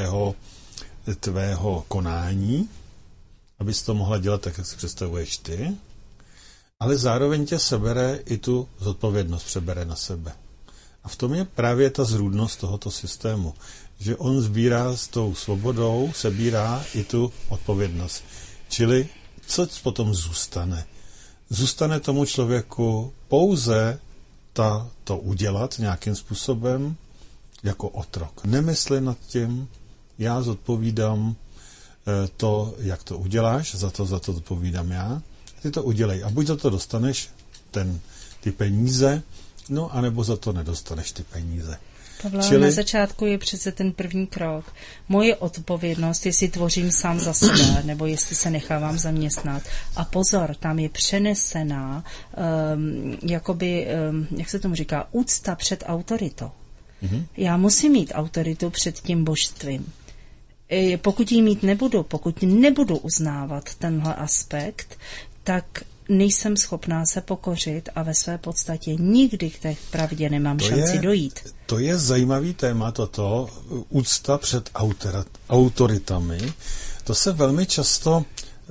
tvého konání, abys to mohla dělat tak, jak si představuješ ty, ale zároveň tě sebere i tu zodpovědnost, přebere na sebe. A v tom je právě ta zrůdnost tohoto systému, že on sbírá s tou svobodou, sebírá i tu odpovědnost. Čili co potom zůstane? Zůstane tomu člověku pouze to udělat nějakým způsobem jako otrok. Nemysli nad tím, já zodpovídám to, jak to uděláš, za to zodpovídám já, ty to udělej. A buď za to dostaneš ty peníze, no anebo za to nedostaneš ty peníze. Pavle, na začátku je přece ten první krok. Moje odpovědnost, jestli tvořím sám za sebe, nebo jestli se nechávám zaměstnat. A pozor, tam je přenesená, jak se tomu říká, úcta před autoritou. Mm-hmm. Já musím mít autoritu před tím božstvím. Pokud ji mít nebudu, pokud nebudu uznávat tenhle aspekt, tak nejsem schopná se pokořit a ve své podstatě nikdy k té pravdě nemám šanci dojít. To je zajímavý téma toto, úcta před autoritami. To se velmi často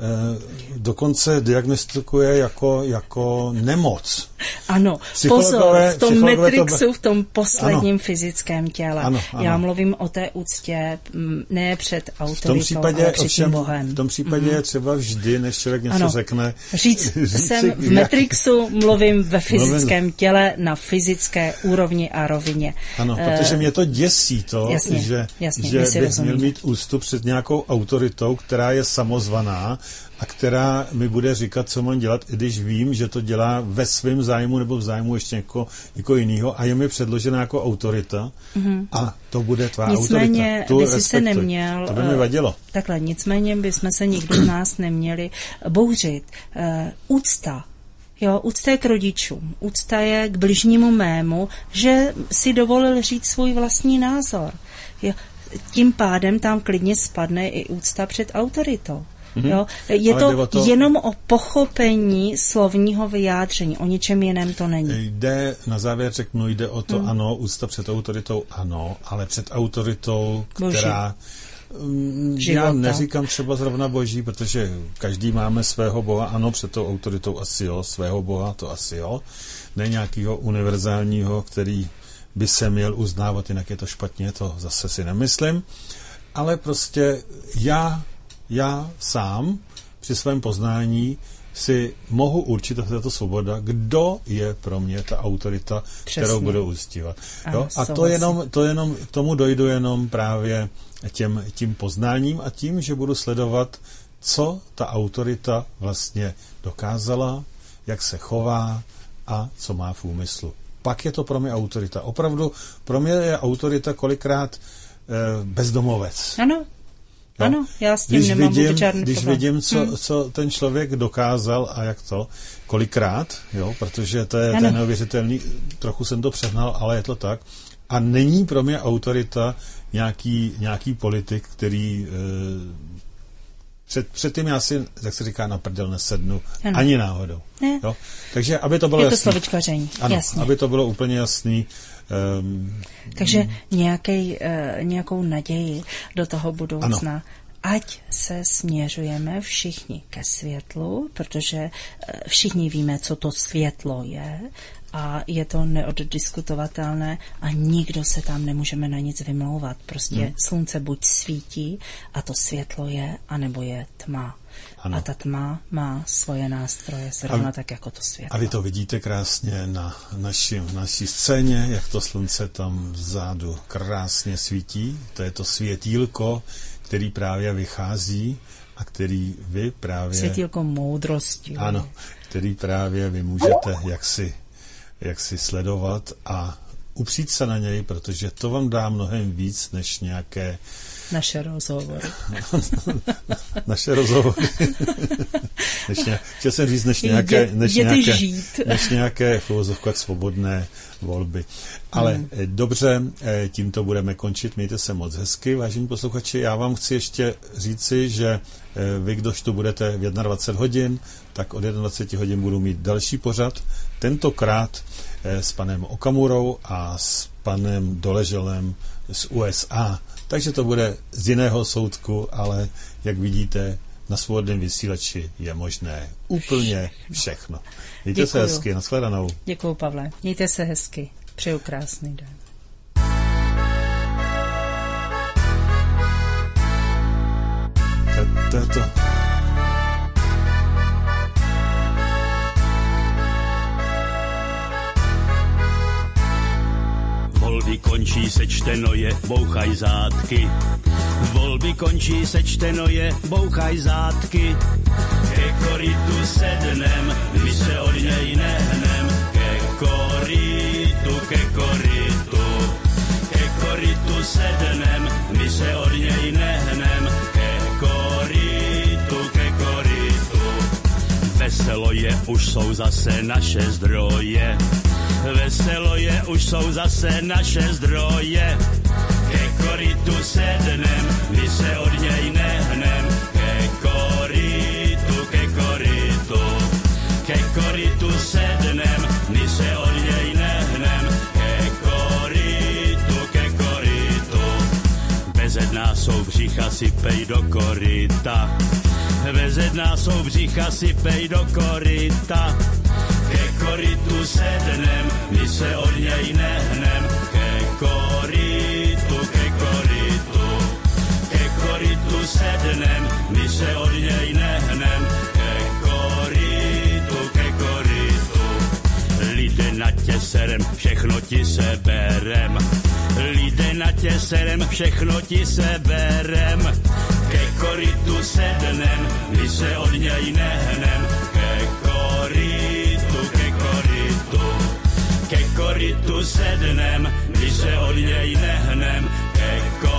dokonce diagnostikuje jako nemoc. Ano, pozor, v tom Matrixu, v tom posledním fyzickém těle. Ano. Já mluvím o té úctě ne před autoritou, ale před tím Bohem. V tom případě je třeba vždy, než člověk něco řekne... Říct jsem v Matrixu, mluvím ve fyzickém těle na fyzické úrovni a rovině. Ano, protože mě to děsí že bych měl mít úctu před nějakou autoritou, která je samozvaná a která mi bude říkat, co mám dělat, i když vím, že to dělá ve svém zájmu nebo v zájmu ještě někoho jiného a je mi předložena jako autorita a to bude tvá autorita. Tu by se neměl... To by mi vadilo. Takhle, nicméně bychom se nikdo z nás neměli bouřit. Úcta. Jo, úcta je k rodičům, úcta je k bližnímu mému, že si dovolil říct svůj vlastní názor. Jo, tím pádem tam klidně spadne i úcta před autoritou. Jo? Je to jenom o pochopení slovního vyjádření, o ničem jiném to není. Na závěr řeknu, jde o to, ano, úcta před autoritou, ano, ale před autoritou, která... Já neříkám třeba zrovna boží, protože každý máme svého boha, ano, před tou autoritou asi jo, svého boha to asi jo, ne nějakého univerzálního, který by se měl uznávat, jinak je to špatně, to zase si nemyslím, ale prostě já sám při svém poznání si mohu určit, a to svoboda, kdo je pro mě ta autorita, kterou budu uctívat. A to jenom k tomu dojdu jenom právě tím poznáním a tím, že budu sledovat, co ta autorita vlastně dokázala, jak se chová a co má v úmyslu. Pak je to pro mě autorita. Opravdu pro mě je autorita kolikrát bezdomovec. Ano, já s tím nemám vůbec žádný problém. Když vidím, co ten člověk dokázal a jak to, kolikrát, jo, protože to je neuvěřitelný, trochu jsem to přehnal, ale je to tak. A není pro mě autorita nějaký politik, který předtím já si, jak se říká, na prdel nesednu, ani náhodou. Jo? Takže aby to bylo jasný. Je to slovičkaření, jasně. Aby to bylo úplně jasný. Takže nějakou naději do toho budoucna. Ať se směřujeme všichni ke světlu, protože všichni víme, co to světlo je a je to neoddiskutovatelné a nikdo se tam nemůžeme na nic vymlouvat. Prostě slunce buď svítí a to světlo je, anebo je tma. Ano. A ta tma má svoje nástroje, zrovna tak jako to světlo. A vy to vidíte krásně na naší scéně, jak to slunce tam vzadu krásně svítí. To je to světýlko, který právě vychází a který vy právě... Světýlko moudrosti. Ano, který právě vy můžete jaksi sledovat a upřít se na něj, protože to vám dá mnohem víc než nějaké Naše rozhovory. Naše rozhovory. Chtěl jsem říct, než nějaké v uvozovkách svobodné volby. Ale dobře, tímto budeme končit. Mějte se moc hezky, vážení posluchači. Já vám chci ještě říci, že vy, kdož tu budete v 21 hodin, tak od 21 hodin budu mít další pořad. Tentokrát s panem Okamurou a s panem Doleželem z USA. Takže to bude z jiného soudku, ale jak vidíte, na svobodném vysílači je možné úplně všechno. Mějte se hezky, nashledanou. Děkuju, Pavle. Mějte se hezky. Přeju krásný den. To je to. Volby končí, sečteno je, bouchaj zátky. Volby končí, sečteno je, bouchaj zátky. Ke korytu sednem, my se od něj nehnem. Ke korytu, ke korytu. Ke korytu sednem, my se od něj nehnem. Ke korytu, ke korytu. Veselo je, už jsou zase naše zdroje. Veselo je, už jsou zase naše zdroje. Ke korytu sednem, my se od něj nehnem. Ke korytu, ke korytu. Ke korytu sednem, my se od něj nehnem. Ke korytu, ke korytu. Bezedná jsou břicha, sypej do koryta. Bezedná jsou břicha, sypej do koryta. Ke korytu sednem, my se od něj nehnem. Ke korytu, ke korytu. Ke korytu sednem, my se od něj nehnem. Ke korytu, ke korytu. Lidé na tě serem, všechno ti seberem. Lidé na tě serem, všechno ti seberem. Ke korytu sednem, my se od něj nehnem. Ke korytu, ke korytu. Ke korytu sednem, my se od něj nehnem. Ke korytu.